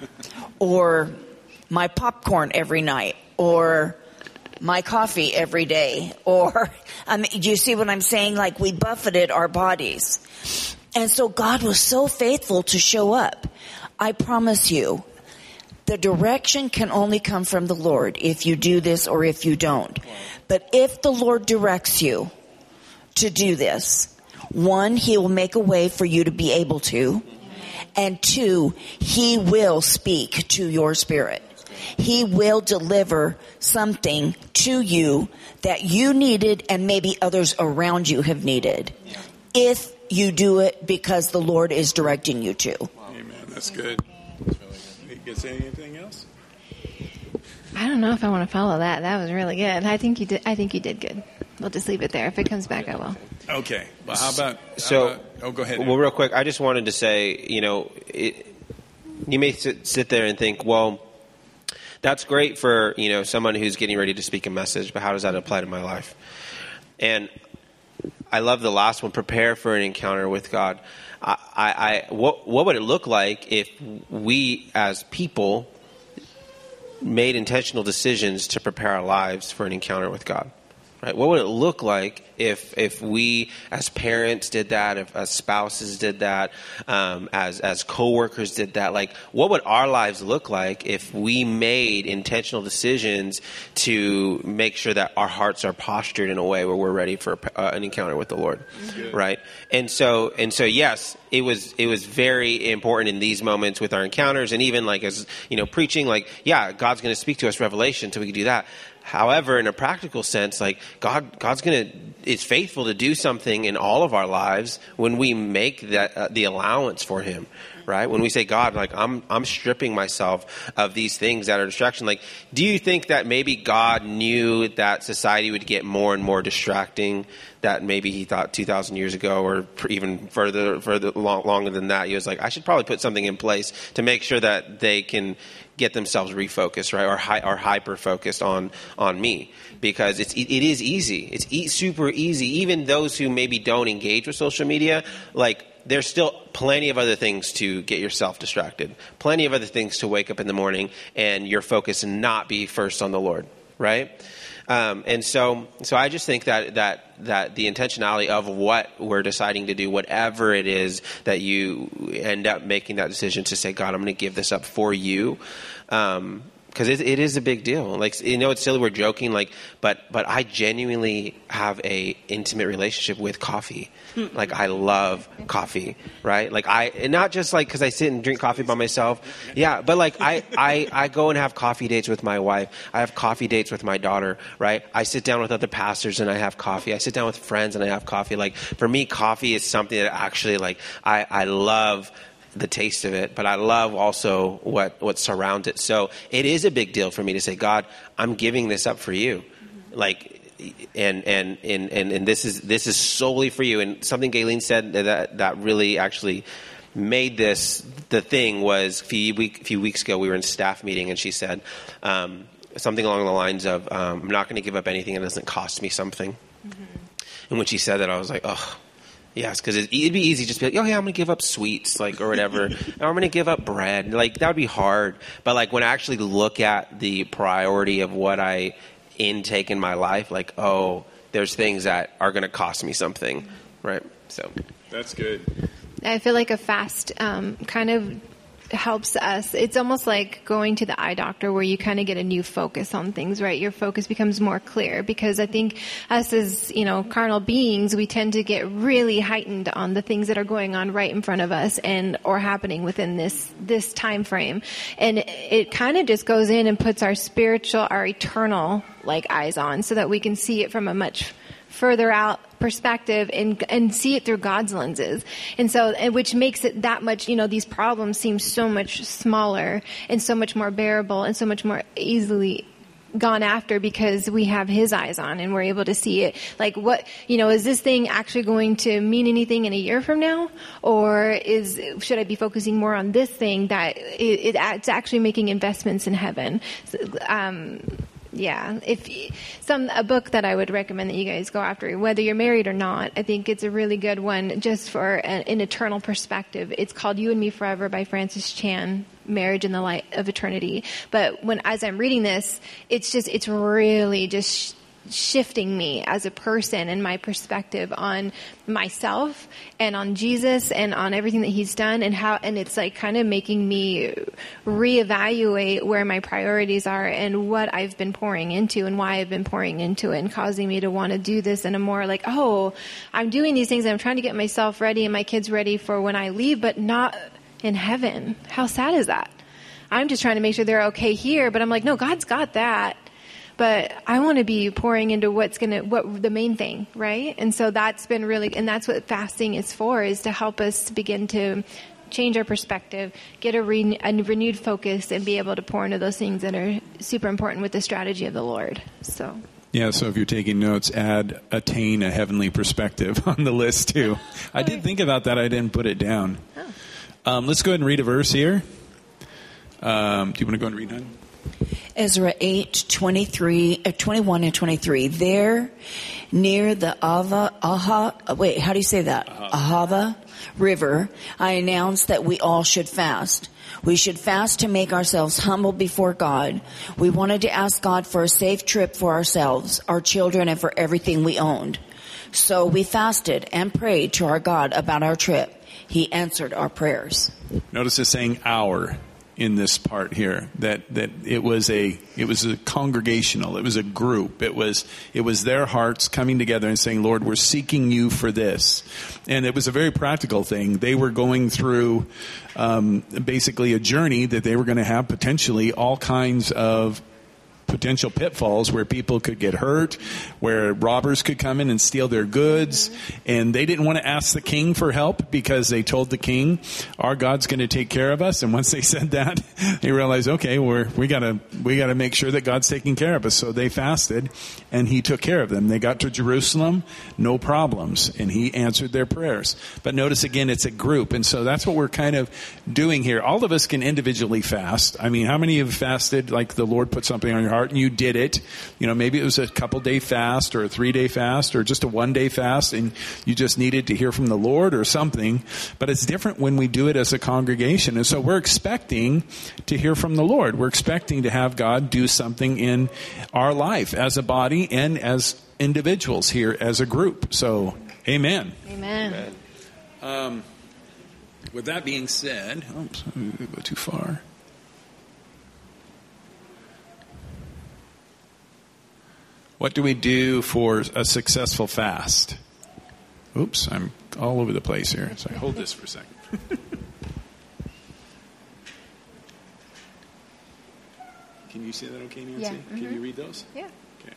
or my popcorn every night or my coffee every day. Or, do you see what I'm saying? Like, we buffeted our bodies. And so God was so faithful to show up. I promise you, the direction can only come from the Lord if you do this or if you don't. But if the Lord directs you to do this, 1, He will make a way for you to be able to. And 2, He will speak to your spirit. He will deliver something to you that you needed and maybe others around you have needed. If you do it because the Lord is directing you to. Amen. That's good. You say anything else? I don't know if I want to follow that. That was really good. I think you did good. We'll just leave it there. If it comes back, I will. Okay. Well, how about... go ahead. Well, real quick, I just wanted to say, you may sit there and think, well, that's great for, someone who's getting ready to speak a message, but how does that apply to my life? And I love the last one, prepare for an encounter with God. What would it look like if we as people made intentional decisions to prepare our lives for an encounter with God? Right? What would it look like if we as parents did that, if as spouses did that, as coworkers did that? Like, what would our lives look like if we made intentional decisions to make sure that our hearts are postured in a way where we're ready for an encounter with the Lord, right? And so, yes, it was very important in these moments with our encounters, and even like as preaching, like, yeah, God's going to speak to us revelation, so we can do that. However, in a practical sense, like God's is faithful to do something in all of our lives when we make that the allowance for Him, right? When we say, God, like I'm stripping myself of these things that are distraction. Like, do you think that maybe God knew that society would get more and more distracting? That maybe He thought 2,000 years ago, or even longer than that. He was like, I should probably put something in place to make sure that they can get themselves refocused, right, or hyper focused on me, because it is easy. It's super easy. Even those who maybe don't engage with social media, like, there's still plenty of other things to get yourself distracted. Plenty of other things to wake up in the morning and your focus not be first on the Lord, right? And so I just think that the intentionality of what we're deciding to do, whatever it is that you end up making that decision to say, God, I'm going to give this up for you. because it is a big deal. Like, it's silly, we're joking, like, but I genuinely have a intimate relationship with coffee. Like, I love coffee, right? Like, and not just like because I sit and drink coffee by myself. Yeah, but like I go and have coffee dates with my wife. I have coffee dates with my daughter, right? I sit down with other pastors and I have coffee. I sit down with friends and I have coffee. Like, for me, coffee is something that actually, like, I love the taste of it, but I love also what surrounds it. So it is a big deal for me to say, God, I'm giving this up for you. Like, and this is solely for you. And something Galen said that really actually made this the thing was a few weeks ago we were in staff meeting and she said something along the lines of, I'm not going to give up anything that doesn't cost me something. Mm-hmm. And when she said that, I was like, oh, yes, because it'd be easy just to be like, oh yeah, I'm going to give up sweets, like, or whatever. Or I'm going to give up bread. Like, that would be hard. But like, when I actually look at the priority of what I intake in my life, like, oh, there's things that are going to cost me something, right? So that's good. I feel like a fast kind of helps us. It's almost like going to the eye doctor where you kind of get a new focus on things, right? Your focus becomes more clear because I think us as, carnal beings, we tend to get really heightened on the things that are going on right in front of us or happening within this time frame. And it kind of just goes in and puts our spiritual, our eternal eyes on so that we can see it from a much further out perspective and see it through God's lenses. And which makes it that much, these problems seem so much smaller and so much more bearable and so much more easily gone after because we have his eyes on and we're able to see it. Like, what, is this thing actually going to mean anything in a year from now? Or should I be focusing more on this thing that it's actually making investments in heaven? Yeah, a book that I would recommend that you guys go after, whether you're married or not, I think it's a really good one just for an eternal perspective. It's called You and Me Forever by Francis Chan, Marriage in the Light of Eternity. But as I'm reading this, it's really just shifting me as a person and my perspective on myself and on Jesus and on everything that he's done and it's like kind of making me reevaluate where my priorities are and what I've been pouring into and why I've been pouring into it and causing me to want to do this in a more like, oh, I'm doing these things and I'm trying to get myself ready and my kids ready for when I leave, but not in heaven. How sad is that? I'm just trying to make sure they're okay here, but I'm like, no, God's got that. But I want to be pouring into what the main thing, right? And so that's been and that's what fasting is for, is to help us begin to change our perspective, get a renewed focus, and be able to pour into those things that are super important with the strategy of the Lord. So. Yeah, so if you're taking notes, attain a heavenly perspective on the list too. I did think about that. I didn't put it down. Oh. Let's go ahead and read a verse here. Do you want to go and read that? Ezra 8:21 and 23. There, near the Ahava River, I announced that we all should fast. We should fast to make ourselves humble before God. We wanted to ask God for a safe trip for ourselves, our children, and for everything we owned. So we fasted and prayed to our God about our trip. He answered our prayers. Notice it's saying our in this part here, that it was a congregational, it was a group, it was their hearts coming together and saying, Lord, we're seeking you for this. And it was a very practical thing. They were going through basically a journey that they were going to have potentially all kinds of potential pitfalls where people could get hurt, where robbers could come in and steal their goods. And they didn't want to ask the king for help because they told the king, our God's going to take care of us. And once they said that, they realized, okay, we gotta make sure that God's taking care of us. So they fasted and he took care of them. They got to Jerusalem, no problems, and he answered their prayers. But notice again, it's a group. And so that's what we're kind of doing here. All of us can individually fast. I mean, how many of you have fasted like the Lord put something on your heart and you did it? Maybe it was a couple-day fast or a 3-day fast or just a 1-day fast and you just needed to hear from the Lord or something. But it's different when we do it as a congregation. And so we're expecting to hear from the Lord. We're expecting to have God do something in our life as a body and as individuals here as a group. So, amen. Amen. With that being said, sorry, we go too far. What do we do for a successful fast? Oops, I'm all over the place here. So hold this for a second. Can you see that okay, Nancy? Yeah. Can you read those? Yeah. Okay.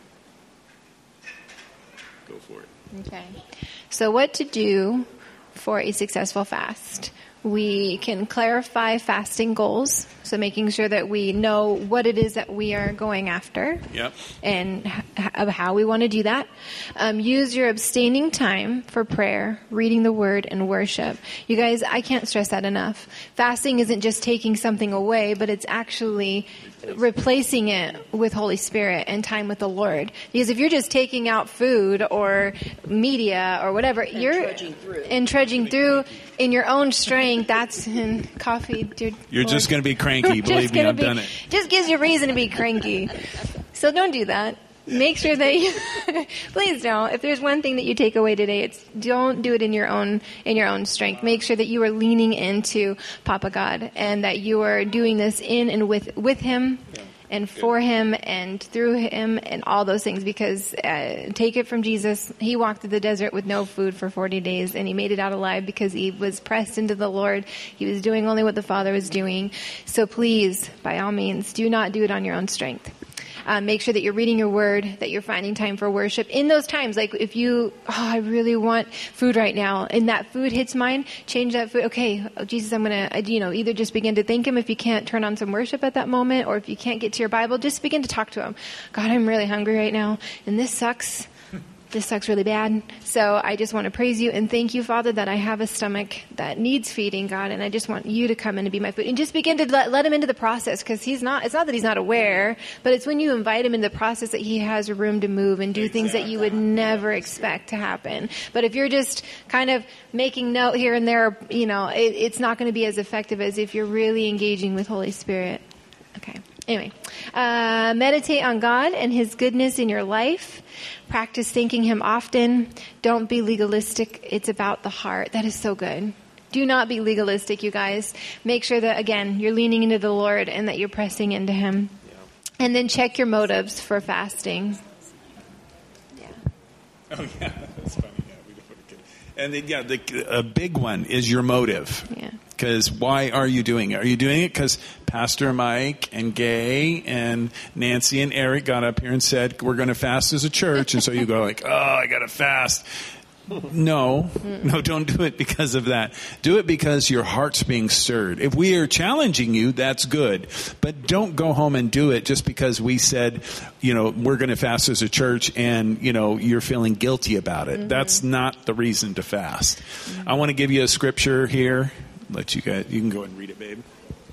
Go for it. Okay. So what to do for a successful fast? We can clarify fasting goals, so making sure that we know what it is that we are going after. Yep. And of how we want to do that. Use your abstaining time for prayer, reading the word, and worship. You guys, I can't stress that enough. Fasting isn't just taking something away, but it's actually replacing it with Holy Spirit and time with the Lord. Because if you're just taking out food or media or whatever, you're trudging through in your own strength. That's in coffee, dude. You're just going to be cranky. Believe me, I've done it. Just gives you reason to be cranky. So don't do that. Make sure that you, please don't. If there's one thing that you take away today, it's don't do it in your own strength. Make sure that you are leaning into Papa God and that you are doing this in and with Him and for Him and through Him and all those things. Because take it from Jesus, He walked through the desert with no food for 40 days and He made it out alive because He was pressed into the Lord. He was doing only what the Father was doing. So please, by all means, do not do it on your own strength. Make sure that you're reading your word, that you're finding time for worship. In those times, like if you, I really want food right now, and that food hits mine, change that food. Okay, Jesus, I'm going to, either just begin to thank Him if you can't turn on some worship at that moment, or if you can't get to your Bible, just begin to talk to Him. God, I'm really hungry right now, and this sucks. This sucks really bad. So I just want to praise You and thank You, Father, that I have a stomach that needs feeding, God, and I just want You to come in and be my food. And just begin to let Him into the process, because it's not that He's not aware, but it's when you invite Him into the process that He has room to move and do things that you would never expect to happen. But if you're just kind of making note here and there, it's not going to be as effective as if you're really engaging with Holy Spirit. Okay. Anyway, meditate on God and His goodness in your life. Practice thanking Him often. Don't be legalistic. It's about the heart. That is so good. Do not be legalistic, you guys. Make sure that, again, you're leaning into the Lord and that you're pressing into Him. Yeah. And then check your motives for fasting. Yeah. Oh, yeah. That's funny. And then, a big one is your motive. Yeah. Because why are you doing it? Are you doing it because Pastor Mike and Gay and Nancy and Eric got up here and said, we're going to fast as a church, and so you go like, I got to fast. No, don't do it because of that. Do it because your heart's being stirred. If we are challenging you, that's good. But don't go home and do it just because we said, we're going to fast as a church and, you're feeling guilty about it. Mm-hmm. That's not the reason to fast. Mm-hmm. I want to give you a scripture here. Let you guys, you can go and read it, babe.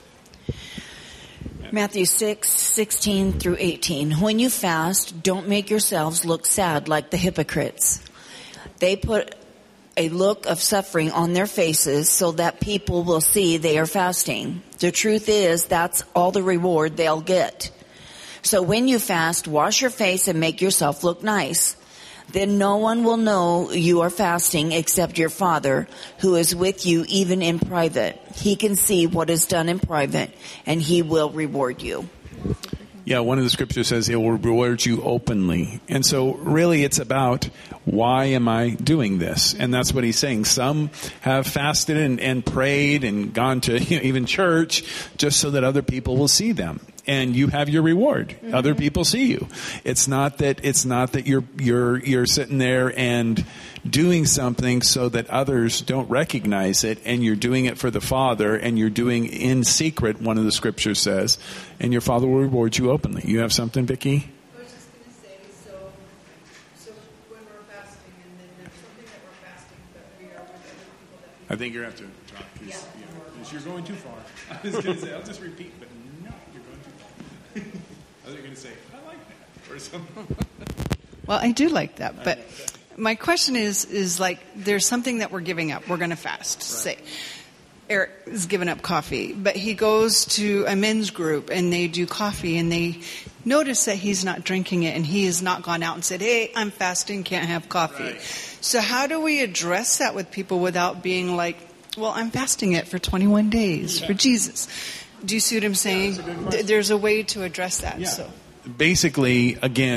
Matthew 6:16 through 18. When you fast, don't make yourselves look sad like the hypocrites. They put a look of suffering on their faces so that people will see they are fasting. The truth is, that's all the reward they'll get. So when you fast, wash your face and make yourself look nice. Then no one will know you are fasting except your Father, who is with you even in private. He can see what is done in private, and He will reward you. Yeah, one of the scriptures says He will reward you openly. And so really it's about, why am I doing this? And that's what He's saying. Some have fasted and prayed and gone to even church just so that other people will see them. And you have your reward. Mm-hmm. Other people see you. It's not that you're sitting there and doing something so that others don't recognize it, and you're doing it for the Father, and you're doing in secret, one of the scriptures says, and your Father will reward you openly. You have something, Vicki? I was just going to say, so when we're fasting, and then there's something that we're fasting, but we are with other people that I think you're going to have to talk, because you're going too far. I was going to say, I'll just repeat, but no, you're going too far. I was going to say, I like that, or something. Well, I do like that, but my question is like, there's something that we're giving up. We're going to fast. Right. Say, Eric is giving up coffee, but he goes to a men's group and they do coffee and they notice that he's not drinking it and he has not gone out and said, hey, I'm fasting, can't have coffee. Right. So how do we address that with people without being like, well, I'm fasting it for 21 days for Jesus? Do you see what I'm saying? There's a way to address that. Yeah. So basically, again,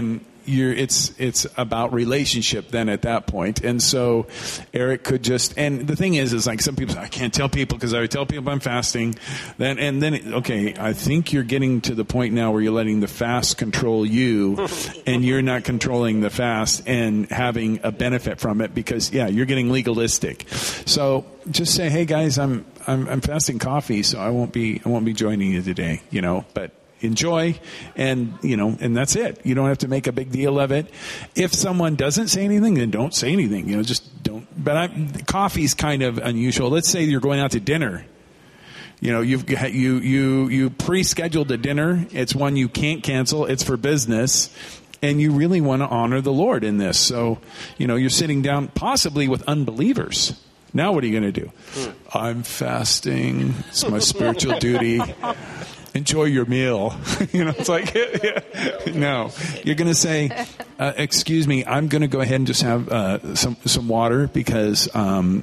it's about relationship then at that point. And so Eric could just, and the thing is like some people say, I can't tell people because I would tell people I'm fasting. Okay, I think you're getting to the point now where you're letting the fast control you and you're not controlling the fast and having a benefit from it because, you're getting legalistic. So just say, hey guys, I'm fasting coffee, so I won't be joining you today, but enjoy, and that's it. You don't have to make a big deal of it. If someone doesn't say anything, then don't say anything. Just don't. But coffee's kind of unusual. Let's say you're going out to dinner. You pre-scheduled a dinner. It's one you can't cancel. It's for business. And you really want to honor the Lord in this. So, you're sitting down possibly with unbelievers. Now what are you going to do? I'm fasting. It's my spiritual duty. Enjoy your meal. It's like, no. You're going to say, excuse me, I'm going to go ahead and just have some water because I'm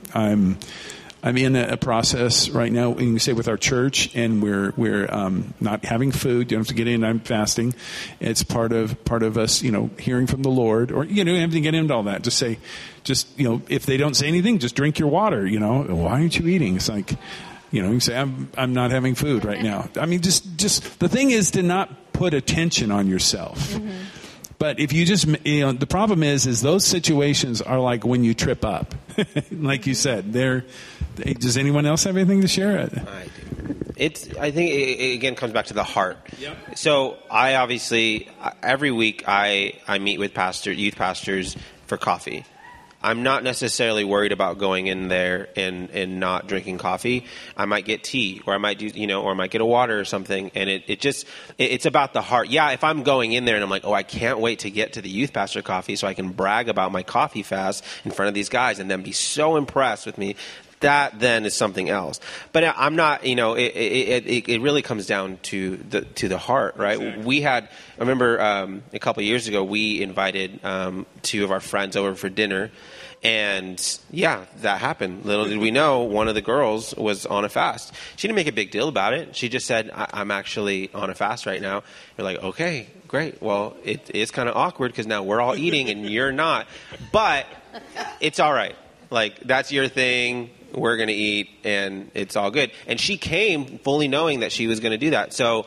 in a process right now. You can say with our church, and we're not having food. You don't have to get in. I'm fasting. It's part of us, hearing from the Lord, or you don't have to get into all that. Just say, if they don't say anything, just drink your water. Why aren't you eating? It's like, you can say, I'm not having food right now. I mean, just the thing is to not put attention on yourself. Mm-hmm. But if you just, the problem is those situations are like when you trip up. Like you said, does anyone else have anything to share? I do. I think it again comes back to the heart. Yep. So I obviously, every week I meet with youth pastors for coffee. I'm not necessarily worried about going in there and not drinking coffee. I might get tea, or I might do, or I might get a water or something. And it's about the heart. Yeah, if I'm going in there and I'm like, I can't wait to get to the youth pastor coffee so I can brag about my coffee fast in front of these guys and then be so impressed with me. That then is something else. But I'm not, it really comes down to the heart, right? Exactly. I remember a couple of years ago, we invited 2 of our friends over for dinner. And that happened. Little did we know, one of the girls was on a fast. She didn't make a big deal about it. She just said, I'm actually on a fast right now. You're like, okay, great. Well, it is kind of awkward because now we're all eating and you're not. But it's all right. Like, that's your thing. We're going to eat, and it's all good. And she came fully knowing that she was going to do that. So,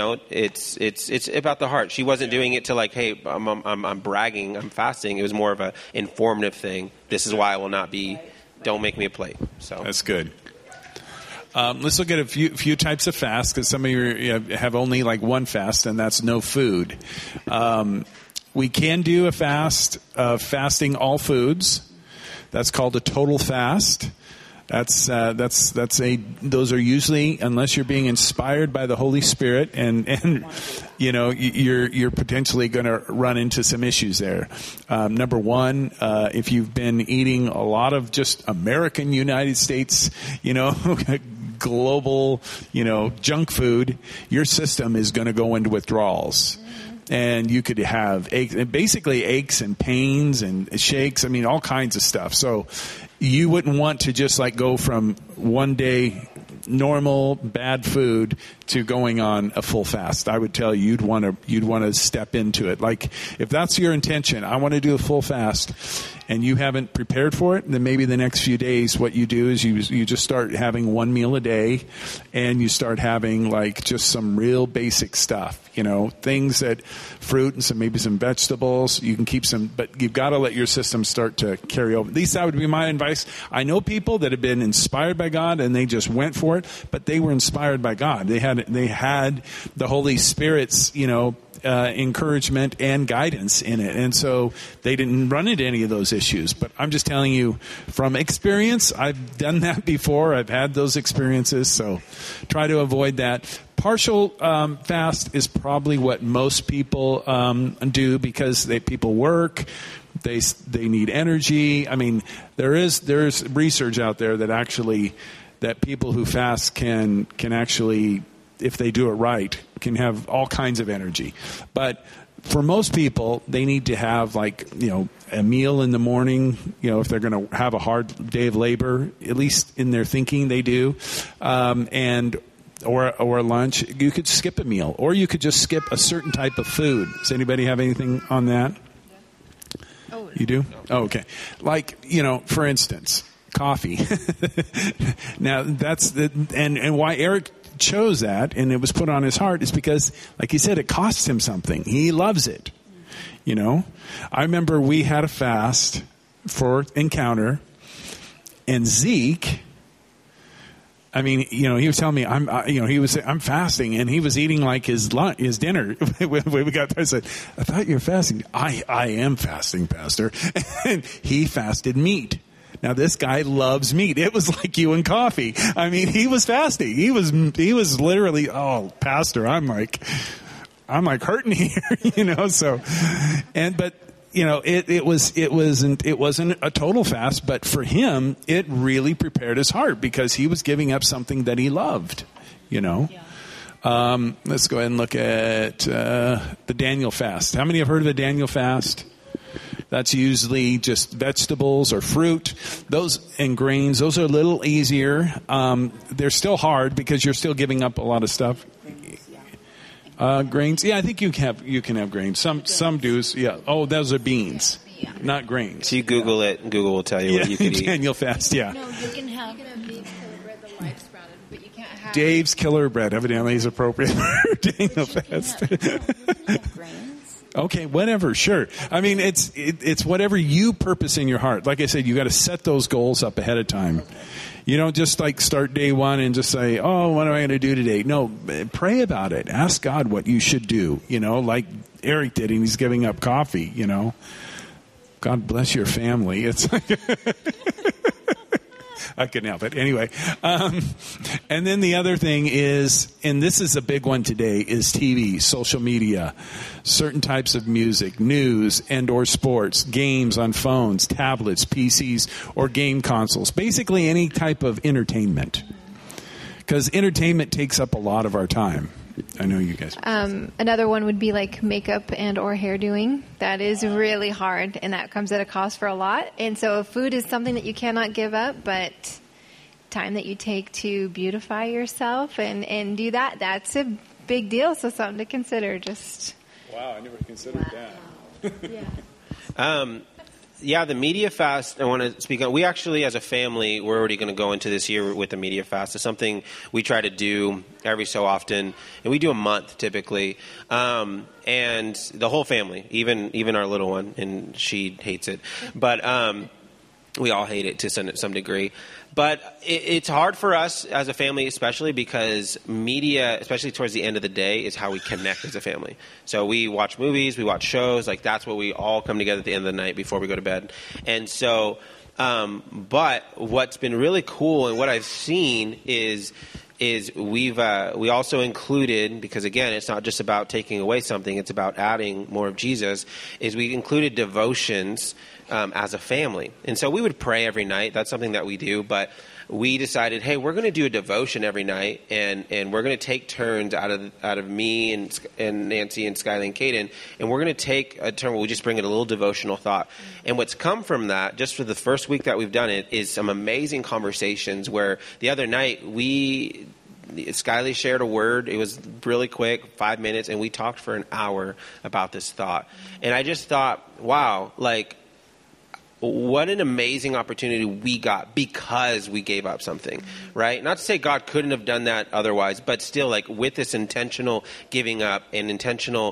it's about the heart. She wasn't doing it to like, hey, I'm bragging, I'm fasting. It was more of an informative thing. This is why I will not be. Don't make me a plate. So that's good. Let's look at a few types of fast, because some of you have only like one fast, and that's no food. We can do a fast of fasting all foods. That's called a total fast. Those are usually, unless you're being inspired by the Holy Spirit, and you're potentially going to run into some issues there. Number one, if you've been eating a lot of just American, United States, global, junk food, your system is going to go into withdrawals. And you could have aches and pains and shakes. I mean, all kinds of stuff. So you wouldn't want to just like go from one day normal bad food to going on a full fast. I would tell you you'd want to step into it. Like if that's your intention, I want to do a full fast, and you haven't prepared for it, then maybe the next few days what you do is you just start having one meal a day, and you start having like just some real basic stuff, things that fruit and maybe some vegetables. You can keep some, but you've got to let your system start to carry over. At least that would be my advice. I know people that have been inspired by God and they just went for it, but they were inspired by God. They had the Holy Spirit's, encouragement and guidance in it. And so they didn't run into any of those issues. But I'm just telling you from experience, I've done that before. I've had those experiences. So try to avoid that. Partial fast is probably what most people do because people work. They need energy. I mean, there's research out there that people who fast can actually, if they do it right, can have all kinds of energy. But for most people, they need to have a meal in the morning, if they're going to have a hard day of labor, at least in their thinking they do. And or lunch. You could skip a meal, or you could just skip a certain type of food. Does anybody have anything on that? Oh, you do? Oh, okay. Like, for instance, coffee. Now, that's and why Eric chose that, and it was put on his heart, is because, like he said, it costs him something. He loves it. I remember we had a fast for Encounter, and Zeke, he was telling me I'm fasting, and he was eating like his dinner. When we got there, I said, I thought you were fasting. I am fasting, Pastor. And he fasted meat. Now this guy loves meat. It was like you and coffee. He was fasting. He was literally, oh, Pastor, I'm like hurting here, so, but it wasn't a total fast, but for him, it really prepared his heart because he was giving up something that he loved, Let's go ahead and look at the Daniel fast. How many have heard of the Daniel fast? That's usually just vegetables or fruit. Those and grains, those are a little easier. They're still hard because you're still giving up a lot of stuff. Grains, yeah, I think you can have grains. Some do, yeah. Oh, those are beans, not grains. So you Google it, and Google will tell you what you can eat. Daniel fast, yeah. No, you can have Dave's Killer Bread, the life sprouted, but you can't have Dave's Killer Bread evidently is appropriate for Daniel fast. grains. Okay, whatever, sure. It's whatever you purpose in your heart. Like I said, you got to set those goals up ahead of time. You don't just start day one and just say, oh, what am I going to do today? No, pray about it. Ask God what you should do, like Eric did, and he's giving up coffee, God bless your family. It's like I couldn't help it. Anyway, and then the other thing is, and this is a big one today, is TV, social media, certain types of music, news and or sports, games on phones, tablets, PCs, or game consoles. Basically any type of entertainment. Because entertainment takes up a lot of our time. I know you guys. Another one would be like makeup and or hair doing. That is really hard, and that comes at a cost for a lot. And so food is something that you cannot give up, but time that you take to beautify yourself and do that's a big deal. So something to consider. Wow, I never considered that. Yeah. Yeah, the media fast, I want to speak on. We actually, as a family, we're already going to go into this year with the media fast. It's something we try to do every so often, and we do a month typically. And the whole family, even our little one, and she hates it. But we all hate it to some degree. But it's hard for us as a family, especially because media, especially towards the end of the day, is how we connect as a family. So we watch movies, we watch shows, like that's what we all come together at the end of the night before we go to bed. And so, but what's been really cool and what I've seen is we also included, because again, it's not just about taking away something, it's about adding more of Jesus, is we included devotions as a family. And so we would pray every night. That's something that we do. But we decided, hey, we're going to do a devotion every night, and we're going to take turns out of me and Nancy and Skylar and Caden, and we're going to take a turn where we just bring in a little devotional thought. And what's come from that, just for the first week that we've done it, is some amazing conversations where the other night Skylar shared a word. It was really quick, 5 minutes, and we talked for an hour about this thought. And I just thought, wow, what an amazing opportunity we got because we gave up something, right? Not to say God couldn't have done that otherwise, but still, with this intentional giving up and intentional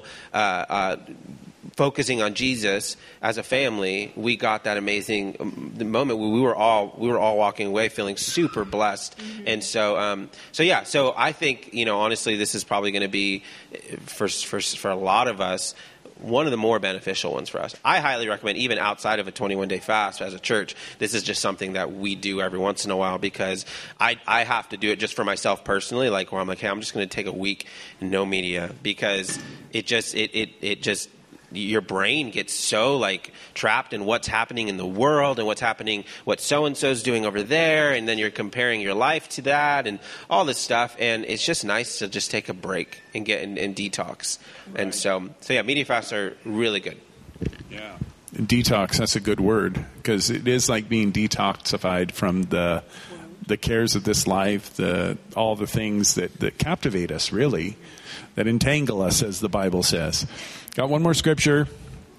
focusing on Jesus as a family, we got that amazing moment where we were all walking away feeling super blessed. Mm-hmm. And so I think, honestly, this is probably going to be for a lot of us one of the more beneficial ones for us. I highly recommend, even outside of a 21-day fast as a church, this is just something that we do every once in a while, because I have to do it just for myself personally, where I'm hey, I'm just going to take a week, no media, because it just your brain gets so trapped in what's happening in the world and what so-and-so's doing over there, and then you're comparing your life to that and all this stuff, and it's just nice to just take a break and get and detox. Right. And so yeah, media fasts are really good. Yeah. Detox, that's a good word, because it is like being detoxified from the the cares of this life, all the things that captivate us, really, that entangle us, as the Bible says. Got one more scripture.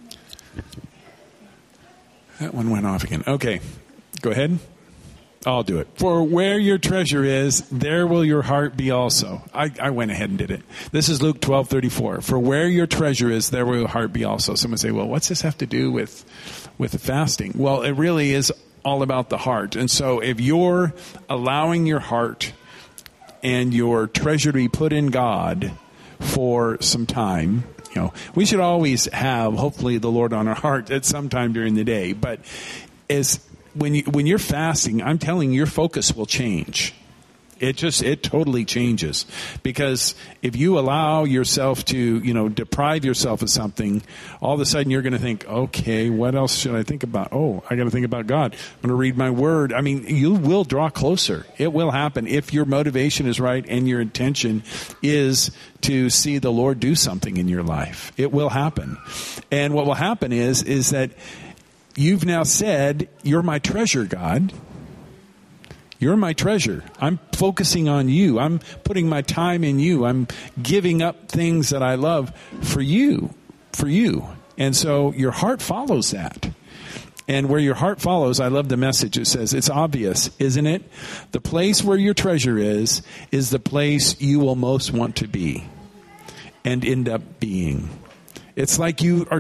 That one went off again. Okay, go ahead. I'll do it. For where your treasure is, there will your heart be also. I went ahead and did it. This is Luke 12:34. For where your treasure is, there will your heart be also. Someone say, well, what's this have to do with fasting? Well, it really is all about the heart. And so if you're allowing your heart and your treasure to be put in God for some time, we should always have, hopefully, the Lord on our heart at some time during the day. But when you're fasting, I'm telling you, your focus will change. It totally changes, because if you allow yourself to, deprive yourself of something, all of a sudden you're going to think, okay, what else should I think about? Oh, I got to think about God. I'm going to read my word. I mean, you will draw closer. It will happen if your motivation is right and your intention is to see the Lord do something in your life. It will happen. And what will happen is that you've now said, you're my treasure, God. You're my treasure. I'm focusing on you. I'm putting my time in you. I'm giving up things that I love for you. And so your heart follows that. And where your heart follows, I love the message. It says, it's obvious, isn't it? The place where your treasure is the place you will most want to be and end up being. It's like you are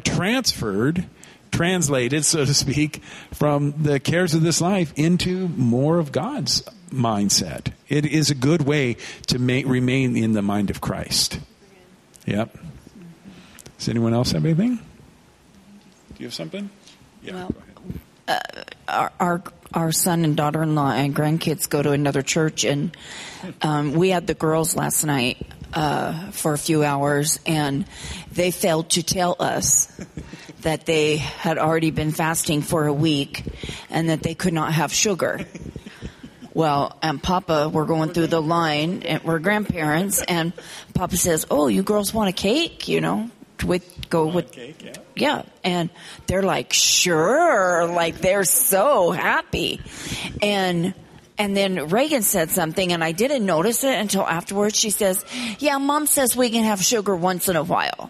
translated, so to speak, from the cares of this life into more of God's mindset. It is a good way to remain in the mind of Christ. Yep. Does anyone else have anything? Do you have something? Yeah. Well, go ahead. Our son and daughter-in-law and grandkids go to another church, and we had the girls last night for a few hours, and they failed to tell us that they had already been fasting for a week and that they could not have sugar. Well, and Papa, we're going through the line, and we're grandparents, and Papa says, oh, you girls want a cake, Yeah. And they're like, sure, like they're so happy. And then Reagan said something, and I didn't notice it until afterwards. She says, yeah, Mom says we can have sugar once in a while.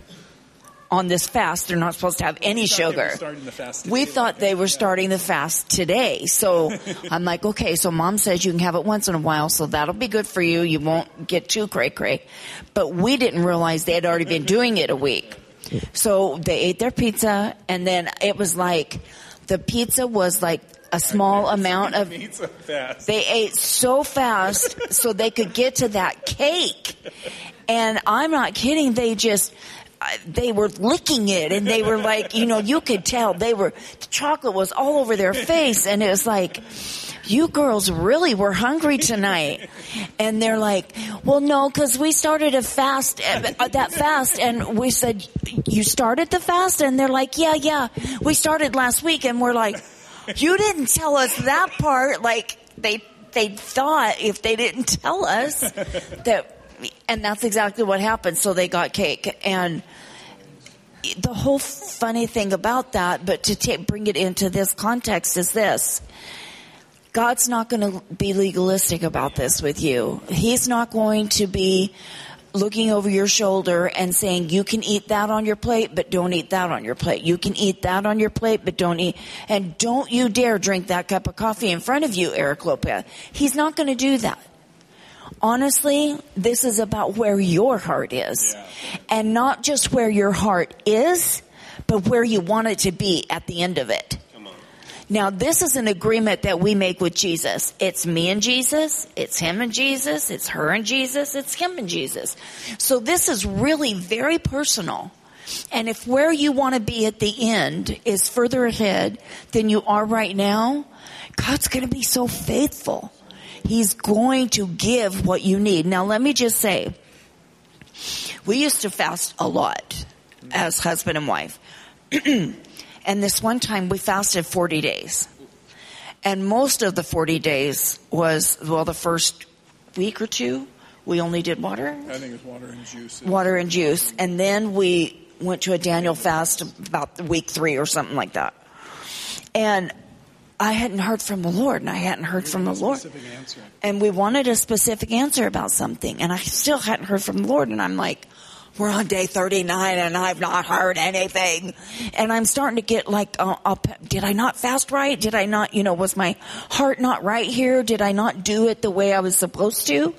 On this fast, they're not supposed to have any sugar. We thought they were starting the fast today. So I'm like, okay, so Mom says you can have it once in a while, so that'll be good for you. You won't get too cray-cray. But we didn't realize they had already been doing it a week. So they ate their pizza, and then it was like, the pizza was like a small amount of, they ate so fast so they could get to that cake. And I'm not kidding, they were licking it, and they were like, you could tell the chocolate was all over their face, and it was like, you girls really were hungry tonight. And they're like, well, no, because we started that fast, and we said, you started the fast? And they're like, yeah, we started last week. And we're like, you didn't tell us that part. Like, they thought if they didn't tell us that. And that's exactly what happened. So they got cake. And the whole funny thing about that, but to bring it into this context, is this. God's not going to be legalistic about this with you. He's not going to be looking over your shoulder and saying, you can eat that on your plate, but don't eat that on your plate. You can eat that on your plate, but don't eat. And don't you dare drink that cup of coffee in front of you, Eric Lopez. He's not going to do that. Honestly, this is about where your heart is. Yeah. And not just where your heart is, but where you want it to be at the end of it. Come on. Now, this is an agreement that we make with Jesus. It's me and Jesus. It's him and Jesus. It's her and Jesus. It's him and Jesus. So this is really very personal. And if where you want to be at the end is further ahead than you are right now, God's going to be so faithful. He's going to give what you need. Now, let me just say, we used to fast a lot as husband and wife. And this one time we fasted 40 days. And most of the 40 days was, the first week or two, we only did water. I think it was water and juice. Water and juice. And then we went to a Daniel fast about week 3 or something like that. And I hadn't heard from the Lord, and I hadn't heard from the Lord. Specific answer. And we wanted a specific answer about something, and I still hadn't heard from the Lord. And I'm like, we're on day 39, and I've not heard anything. And I'm starting to get like, did I not fast right? Did I not, was my heart not right here? Did I not do it the way I was supposed to?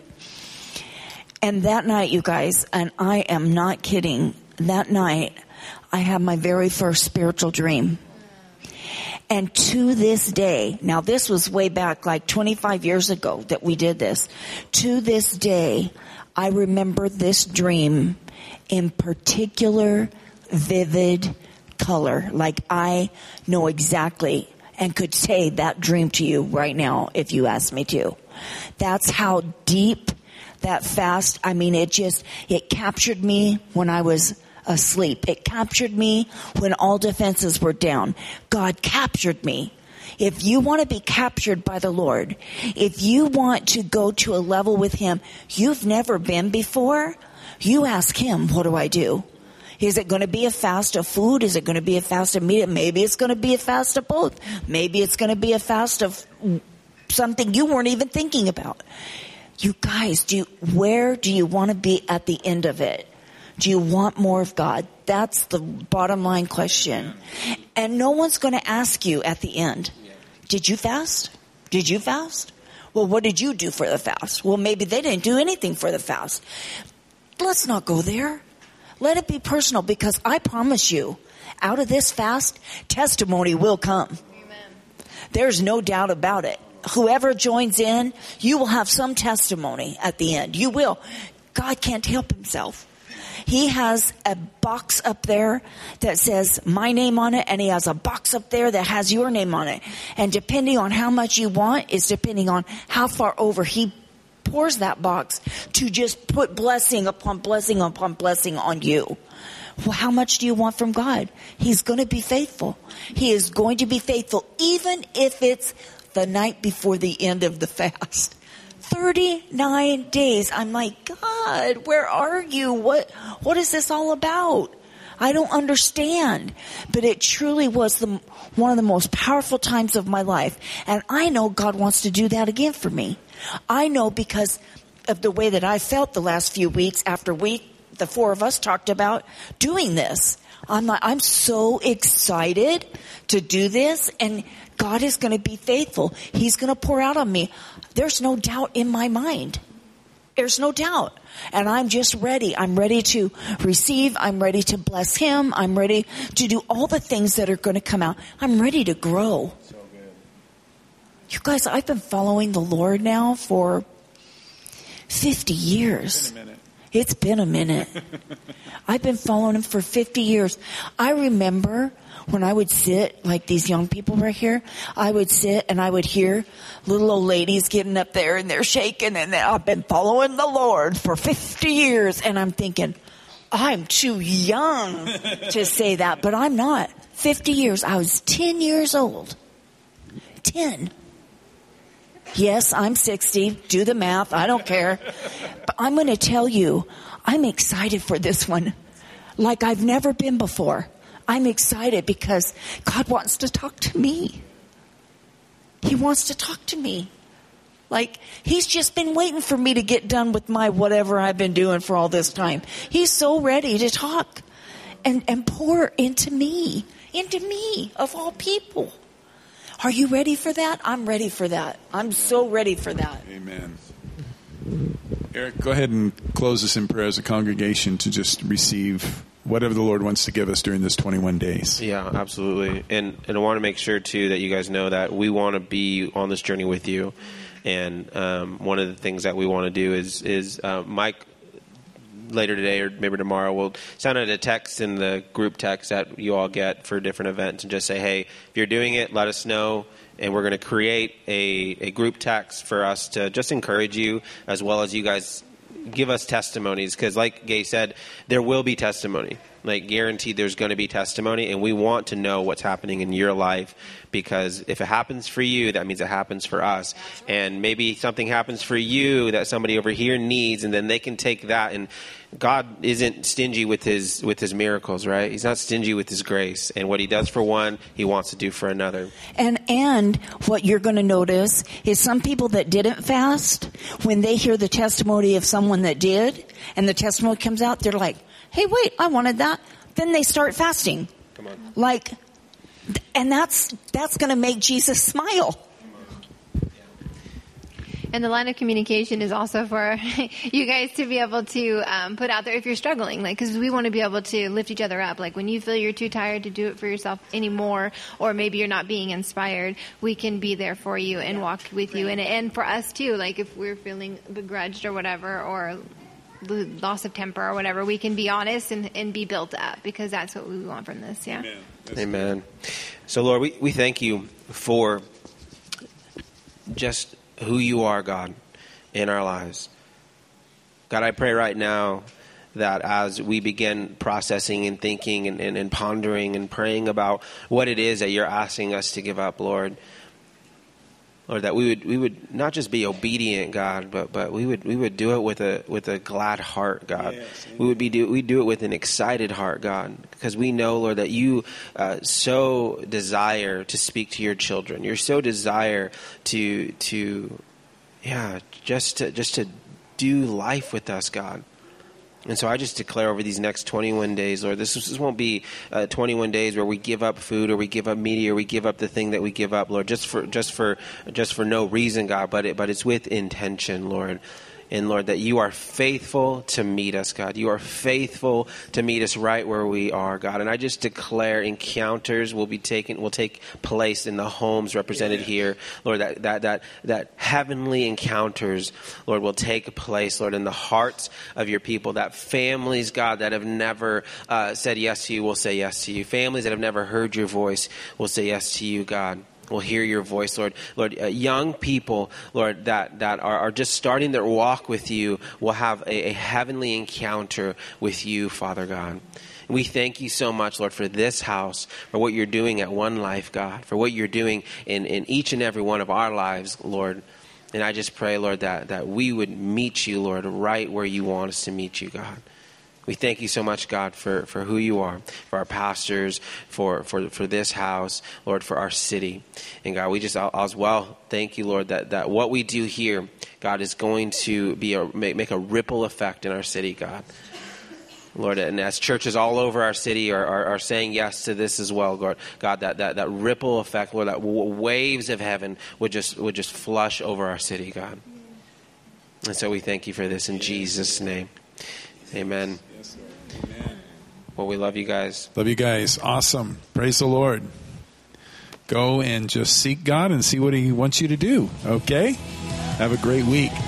And that night, you guys, and I am not kidding, that night, I had my very first spiritual dream. And to this day, now this was way back like 25 years ago that we did this. To this day, I remember this dream in particular vivid color. Like I know exactly and could say that dream to you right now if you asked me to. That's how deep that fast, it captured me when I was asleep. It captured me when all defenses were down. God captured me. If you want to be captured by the Lord, if you want to go to a level with Him you've never been before, you ask Him, what do I do? Is it going to be a fast of food? Is it going to be a fast of meat? Maybe it's going to be a fast of both. Maybe it's going to be a fast of something you weren't even thinking about. You guys, where do you want to be at the end of it? Do you want more of God? That's the bottom line question. And no one's going to ask you at the end, did you fast? Did you fast? Well, what did you do for the fast? Well, maybe they didn't do anything for the fast. Let's not go there. Let it be personal, because I promise you, out of this fast, testimony will come. Amen. There's no doubt about it. Whoever joins in, you will have some testimony at the end. You will. God can't help Himself. He has a box up there that says my name on it, and He has a box up there that has your name on it. And depending on how much you want is depending on how far over He pours that box to just put blessing upon blessing upon blessing on you. Well, how much do you want from God? He's going to be faithful. He is going to be faithful, even if it's the night before the end of the fast. 39 days. I'm like, God, where are you? What is this all about? I don't understand. But it truly was one of the most powerful times of my life. And I know God wants to do that again for me. I know because of the way that I felt the last few weeks after the four of us talked about doing this. I'm so excited to do this, and God is going to be faithful. He's going to pour out on me. There's no doubt in my mind. There's no doubt. And I'm just ready. I'm ready to receive. I'm ready to bless Him. I'm ready to do all the things that are going to come out. I'm ready to grow. So good. You guys, I've been following the Lord now for 50 years. It's been a minute. I've been following Him for 50 years. I remember when I would sit, like these young people right here, I would sit and I would hear little old ladies getting up there and they're shaking, and I've been following the Lord for 50 years. And I'm thinking, I'm too young to say that, but I'm not. 50 years. I was 10 years old. 10. Yes, I'm 60. Do the math. I don't care. But I'm going to tell you, I'm excited for this one like I've never been before. I'm excited because God wants to talk to me. He wants to talk to me. Like, He's just been waiting for me to get done with my whatever I've been doing for all this time. He's so ready to talk and pour into me of all people. Are you ready for that? I'm ready for that. I'm so ready for that. Amen. Eric, go ahead and close us in prayer as a congregation to just receive whatever the Lord wants to give us during this 21 days. Yeah, absolutely. And I want to make sure, too, that you guys know that we want to be on this journey with you. And one of the things that we want to do is Mike, later today or maybe tomorrow, will send out a text in the group text that you all get for different events and just say, hey, if you're doing it, let us know. And we're going to create a group text for us to just encourage you, as well as you guys give us testimonies, because like Gay said, there will be testimony. Like, guaranteed there's going to be testimony, and we want to know what's happening in your life, because if it happens for you, that means it happens for us. And maybe something happens for you that somebody over here needs, and then they can take that. And God isn't stingy with his miracles, right? He's not stingy with his grace. And what he does for one, he wants to do for another. And what you're going to notice is some people that didn't fast, when they hear the testimony of someone that did, and the testimony comes out, they're like, hey, wait, I wanted that. Then they start fasting. Come on. Like, and that's going to make Jesus smile. And the line of communication is also for you guys to be able to put out there if you're struggling, like, because we want to be able to lift each other up. Like, when you feel you're too tired to do it for yourself anymore, or maybe you're not being inspired, we can be there for you and walk with you. And for us too, like if we're feeling begrudged or whatever, or loss of temper or whatever, we can be honest and be built up, because that's what we want from this. Yeah. Amen. So Lord, we thank you for just who you are, God, in our lives. God, I pray right now that as we begin processing and thinking and pondering and praying about what it is that you're asking us to give up, Lord, that we would not just be obedient, God, but we would do it with a glad heart, God. Yes, we do it with an excited heart, God, because we know, Lord, that you so desire to speak to your children. You're so desire to do life with us, God. And so I just declare over these next 21 days, Lord, this won't be 21 days where we give up food or we give up media or we give up the thing that we give up, Lord, just for no reason, God, but it's with intention, Lord. And Lord, that you are faithful to meet us, God. You are faithful to meet us right where we are, God. And I just declare encounters will take place in the homes represented here, Lord. That heavenly encounters, Lord, will take place, Lord, in the hearts of your people. That families, God, that have never said yes to you will say yes to you. Families that have never heard your voice will say yes to you, God. Will hear your voice, Lord. Lord, young people, Lord, that are just starting their walk with you will have a heavenly encounter with you, Father God. We thank you so much, Lord, for this house, for what you're doing at One Life, God, for what you're doing in each and every one of our lives, Lord. And I just pray, Lord, that we would meet you, Lord, right where you want us to meet you, God. We thank you so much, God, for who you are, for our pastors, for this house, Lord, for our city. And God, we just as well thank you, Lord, that what we do here, God, is going to make a ripple effect in our city, God. Lord, and as churches all over our city are saying yes to this as well, Lord, God, that ripple effect, Lord, that waves of heaven would just flush over our city, God. And so we thank you for this in Jesus' name. Amen. Yes, Lord. Amen. Well, we love you guys. Love you guys. Awesome. Praise the Lord. Go and just seek God and see what he wants you to do. Okay? Have a great week.